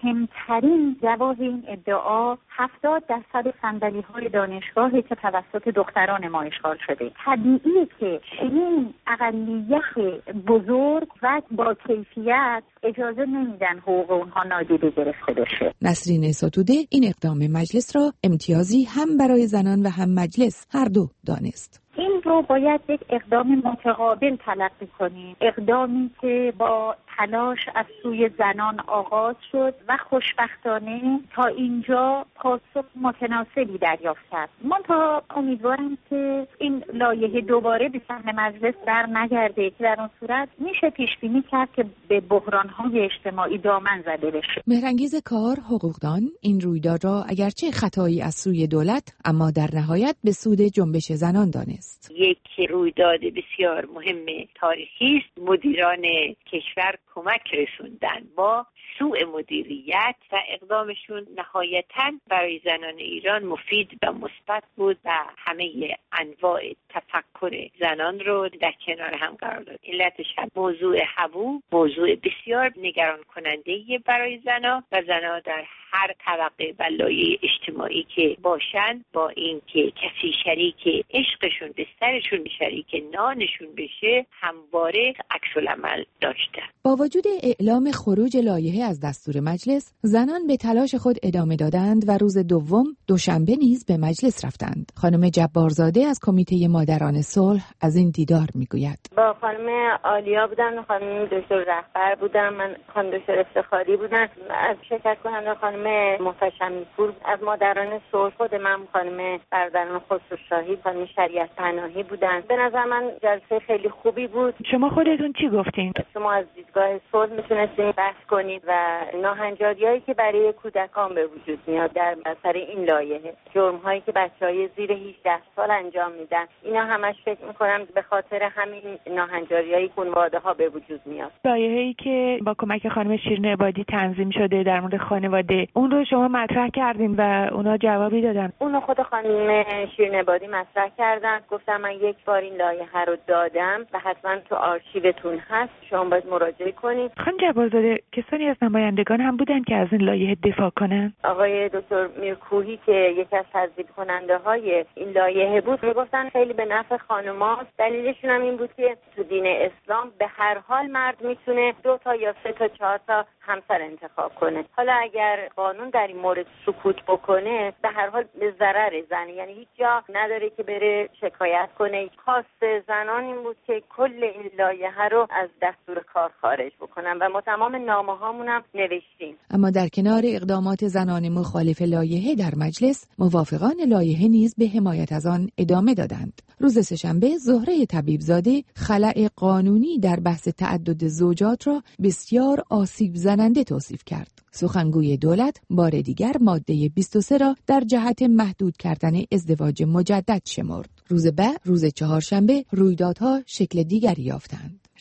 Speaker 8: مهمترین جواب این ادعا هفتاد درصد صندلی‌های دانشگاهی که توسط دختران ما اشغال شده. طبیعیه که چنین اقلیت بزرگ و با کیفیت اجازه نمیدن حقوق اونها نادیده گرفته بشه.
Speaker 24: نسرین ستوده این اقدام مجلس را امتیازی هم برای زنان و هم مجلس هر دو دانست.
Speaker 8: این رو باید یک اقدام متقابل تلقی کنیم. اقدامی که با تلاش از سوی زنان آغاز شد و خوشبختانه تا اینجا پاسخ متناسبی دریافت کرد. من تا امیدوارم که این لایحه دوباره به صحن مجلس در نگرده که در اون صورت میشه پیش بینی کرد که به بحران‌های اجتماعی دامن زده بشه.
Speaker 24: مهرانگیز کار حقوقدان این رویداد را اگرچه خطایی از سوی دولت اما در نهایت به سود جنبش زنان دانست.
Speaker 9: یک رویداد بسیار مهم تاریخی است. مدیران کشور کمک رسوندن با سوء مدیریت و اقدامشون نهایتاً برای زنان ایران مفید و مثبت بود و همه انواع تفکر زنان رو در کنار هم قرار داد. علتش هم موضوع حبو موضوع بسیار نگران کننده برای زنان و زنان در هر طبقه و لایه اجتماعی که باشن، با اینکه کسی شریک عشقشون به سرشون شریک نانشون بشه، همواره عکس العمل داشتن.
Speaker 24: با وجود اعلام خروج لایحه از دستور مجلس، زنان به تلاش خود ادامه دادند و روز دوم دوشنبه نیز به مجلس رفتند. خانم جبارزاده از کمیته مادران صلح از این دیدار میگوید.
Speaker 10: با خانم آلیا بودم، خانم دکتر رهبر بودم، من خانم دکتر افتخاری بودم، از شرکت کننده خانم محتشمی پور، از مادران صلح خود من خانم برادران خسرو شاهی، خانم شریعت پناهی بودن. به نظر من جلسه خیلی خوبی بود.
Speaker 6: شما خودتون چی گفتین؟
Speaker 10: شما از دیدگاه صلح میتونستین بحث کنید و ناهنجاریایی که برای کودکان به وجود میاد در اثر این لایحه، جرم‌هایی که بچه‌های زیر هجده سال انجام میدن، اینا همش فکر می‌کنم به خاطر همین ناهنجاریای خانواده‌ها به وجود میاد.
Speaker 6: لایحه‌ای که با کمک خانم شیرین عبادی تنظیم شده در مورد خانواده، اون رو شما مطرح کردین و اونا جوابی دادن؟
Speaker 10: اون خود خانم شیرین عبادی مطرح کردن، گفتم من یک بار این لایحه رو دادم و حتما تو آرشیوتون هست، شما باید مراجعه کنید.
Speaker 6: خانم جبارزاده، کسانی از نمایندگان هم بودن که از این لایحه دفاع کنن؟
Speaker 10: آقای دکتر میرکوهی که یکی از تصویب کننده های این لایحه بود، میگفتن خیلی به نفع خانم‌ها. دلیلشون هم این بود که تو دین اسلام به هر حال مرد میتونه دو تا یا سه تا چهار تا همسر انتخاب کنه. حالا اگر قانون در این مورد سکوت بکنه، به هر حال به ضرر زنه، یعنی هیچ جا نداره که بره شکایت کنه. خواست زنان این بود که کل این لایحه رو از دستور کار خارج بکنن و ما تمام نامه‌هامون هم نوشتیم.
Speaker 24: اما در کنار اقدامات زنان مخالف لایحه در مجلس، موافقان لایحه نیز به حمایت از آن ادامه دادند. روز سه‌شنبه زهره طبیبزاده خلأ قانونی در بحث تعدد زوجات را بسیار آسیب زننده توصیف کرد. سخنگوی دولت بار دیگر ماده بیست و سه را در جهت محدود کردن ازدواج مجدد شمرد. روز بعد روز چهارشنبه رویدادها شکل دیگری یافتند.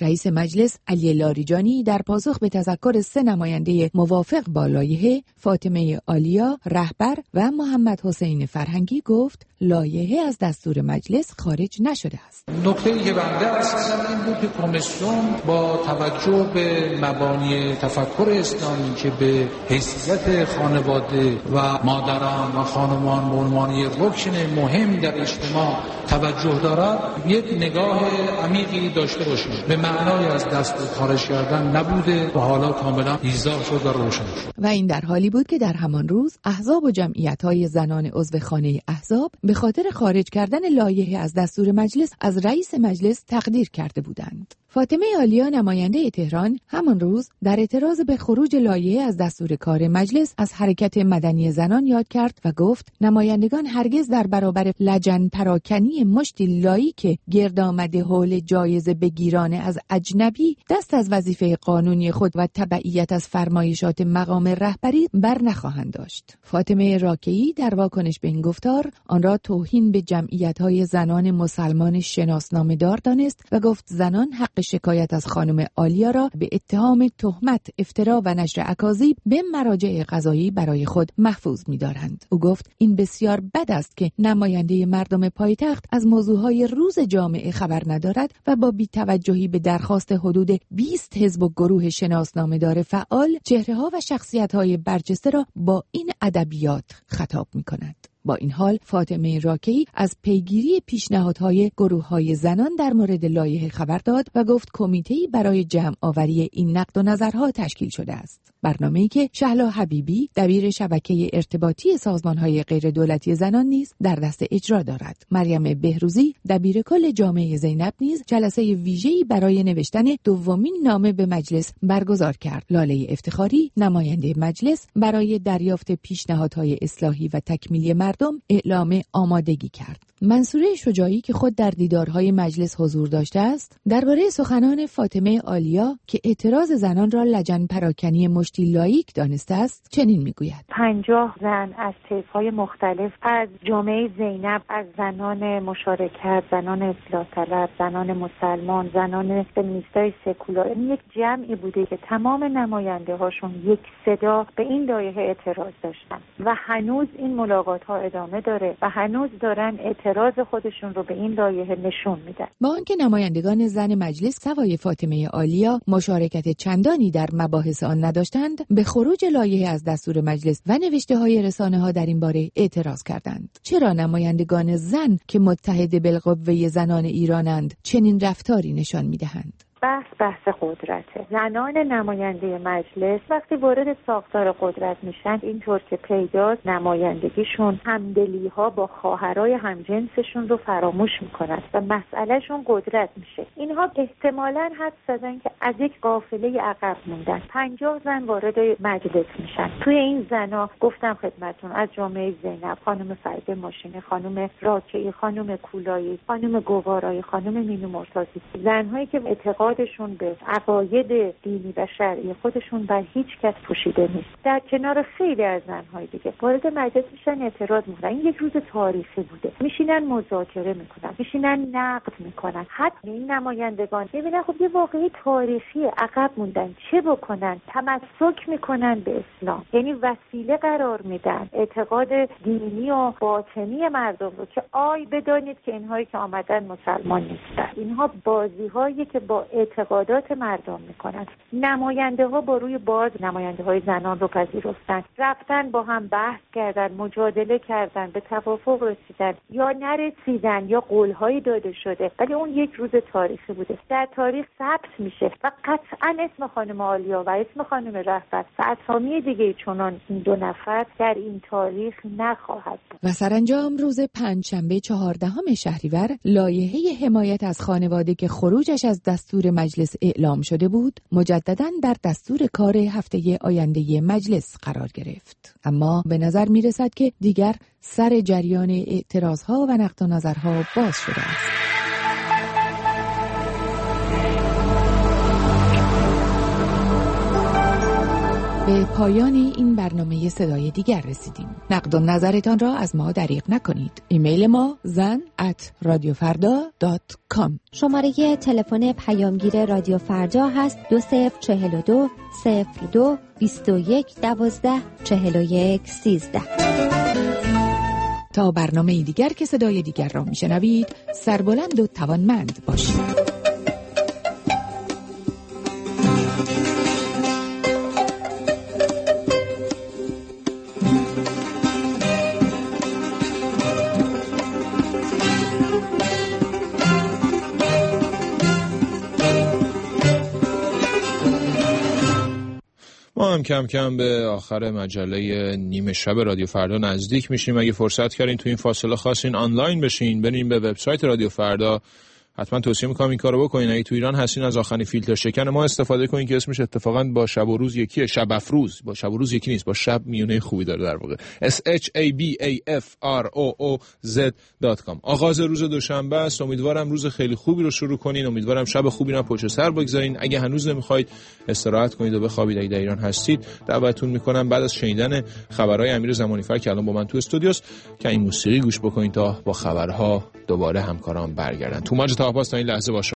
Speaker 24: رئیس مجلس علی لاریجانی در پاسخ به تذکر سه نماینده موافق با لایحه فاطمه آلیا رهبر و محمد حسین فرهنگی گفت لایحه از دستور مجلس خارج نشده است.
Speaker 12: نکته‌ای که بنده عرض کردم این بود که کمیسیون با توجه به مبانی تفکر اسلامی که به حیثیت خانواده و مادران و خانمان به عنوان رکن مهم در اجتماع توجه دارد، یک نگاه عمیقی داشته باشیم. به معنای از دستور خارج کردن نبوده و حالا کاملا ایضاح شد و روشن شد.
Speaker 24: و این در حالی بود که در همان روز احزاب و جمعیت‌های زنان عضو خانه احزاب به خاطر خارج کردن لایحه از دستور مجلس از رئیس مجلس تقدیر کرده بودند. فاطمه آلیا نماینده تهران همان روز در اعتراض به خروج لایحه از دستور کار مجلس از حرکت مدنی زنان یاد کرد و گفت نمایندگان هرگز در برابر لجن پراکنی مشتی لایی که گرد آمده حول جایزه بگیرانه از اجنبی دست از وظیفه قانونی خود و تبعیت از فرمایشات مقام رهبری بر نخواهند داشت. فاطمه راکعی در واکنش به این گفتار آن را توهین به جمعیت‌های زنان مسلمان شناسنامه دار دانست و گفت زنان حق شکایت از خانم آلیا را به اتهام تهمت، افترا و نشر اکاذیب به مراجع قضایی برای خود محفوظ می‌دارند. او گفت این بسیار بد است که نماینده مردم پایتخت از موضوعهای روز جامعه خبر ندارد و با بی‌توجهی به درخواست حدود بیست حزب و گروه شناسنامه‌دار فعال چهره‌ها و شخصیت‌های برجسته را با این ادبیات خطاب می‌کند. با این حال فاطمه راکعی از پیگیری پیشنهادهای گروه‌های زنان در مورد لایحه خبر داد و گفت کمیته‌ای برای جمع آوری این نقد و نظرها تشکیل شده است. برنامه‌ای که شهلا حبیبی دبیر شبکه ارتباطی سازمان‌های غیردولتی زنان نیز در دست اجرا دارد. مریم بهروزی دبیر کل جامعه زینب نیز جلسه ویژه‌ای برای نوشتن دومین نامه به مجلس برگزار کرد. لاله افتخاری نماینده مجلس برای دریافت پیشنهادهای اصلاحی و تکمیلی مردم اعلام آمادگی کرد. منصوره شجاعی که خود در دیدارهای مجلس حضور داشته است درباره سخنان فاطمه آلیا که اعتراض زنان را لجن پراکنی مشتی لاییک دانسته است چنین میگوید:
Speaker 8: پنجاه زن از طیف‌های مختلف از جامعه زینب، از زنان مشارکت، زنان اصلاح طلب، زنان مسلمان، زنان فمینیستای سکولار، این یک جمعی بوده که تمام نماینده هاشون یک صدا به این لایحه اعتراض داشتن و هنوز این ملاقات ها ادامه داره و هنوز دارن اعتراض خودشون رو به این لایحه نشون میدن.
Speaker 24: با آنکه نمایندگان زن مجلس سوای فاطمه آلیا مشارکت چندانی در مباحث آن نداشتند، به خروج لایحه از دستور مجلس و نوشته‌های رسانه‌ها در این باره اعتراض کردند. چرا نمایندگان زن که متحد بالقوه زنان ایرانند چنین رفتاری نشان میدهند؟
Speaker 8: بحث بحث قدرته. زنان نماینده مجلس وقتی وارد ساختار قدرت میشن اینطور که پیداست نمایندگیشون همدلی ها با خواهرای همجنسشون رو فراموش میکنن و مسئلهشون قدرت میشه. اینها احتمالاً حد زدن که از یک قافله عقب موندن. پنجاه زن وارد مجلس میشن. توی این زنا گفتم خدمتتون از جامعه زینب، خانم فریده ماشینی، خانم راکعی، خانم کولایی، خانم گوارای، خانم مینو مرتضی، زنهایی که اعتقاد خودشون به عقاید دینی و شرعی خودشون بر هیچ کس پوشیده نیست. در کنار خیلی از زنهای دیگه وارد مجلس میشن، اعتراض میکنن. این یک روز تاریخی بوده. میشینن مذاکره میکنن، میشینن نقد میکنن. حتی این نمایندگان میبینن خب یه واقعی تاریخی عقب موندن، چه بکنن؟ تمسک میکنن به اسلام، یعنی وسیله قرار میدن اعتقاد دینی و باطنی مردم رو که آی بدانید که اینهایی که آمدن مسلمان نیستن. اینها بازی‌هایی که با اعتقادات مردم میکنن. نماینده ها با روی باز نماینده های زنان رو پذیرفتن، رفتن با هم بحث کردن، مجادله کردن، به توافق رسیدن یا نرسیدن یا قولهایی داده شده، ولی اون یک روز تاریخی بوده، در تاریخ ثبت میشه و قطعا اسم خانم آلیا و اسم خانم رهبر و اسامی دیگه چنان این دو نفر در این تاریخ نخواهد بود.
Speaker 24: و سرانجام روز پنجشنبه چهاردهم شهریور لایحه حمایت از خانواده که خروجش از دستور مجلس اعلام شده بود مجدداً در دستور کار هفته آینده مجلس قرار گرفت. اما به نظر می رسد که دیگر سر جریان اعتراضها و نقد و نظرها باز شده است. به به پایان این برنامه صدای دیگر رسیدیم. نقد و نظرتان را از ما دریغ نکنید. ایمیل ما زن ات رادیو فردا دات کام.
Speaker 7: شماره تلفن پیامگیر رادیو فردا هست دو صفر چهل و دو صفر دو بیست و یک دوازده چهل و یک سیزده.
Speaker 24: تا برنامه دیگر که صدای دیگر را میشنوید، سربلند و توانمند باشید.
Speaker 3: ما هم کم کم به آخر مجله نیمه شب رادیو فردا نزدیک میشیم. اگه فرصت کردین تو این فاصله خواستین آنلاین بشین، برین به وبسایت رادیو فردا، حتما توصیه میکنم این کارو بکنین. اگه تو ایران هستین از آخرین فیلتر شکن ما استفاده کنین که اسمش اتفاقا با شب و روز یکیه، شب افروز. با شب و روز یکی نیست، با شب میونه خوبی داره در واقع. اس اچ ای بی ای اف آر او او زد دات کام. آغاز روز دوشنبه است. امیدوارم روز خیلی خوبی رو شروع کنین. امیدوارم شب خوبی رو پشت سر بگذارین. اگه هنوز نمیخواید استراحت کنید و بخوابید، اگه در ایران هستید، دعوتتون میکنم بعد از شنیدن خبرهای امیر زمانیفر که الان با من تو استودیوست که این موسیقی گوش بکنید تا با خبرها دوباره همکاران برگردن. تو ماج تا پاس تا این لحظه با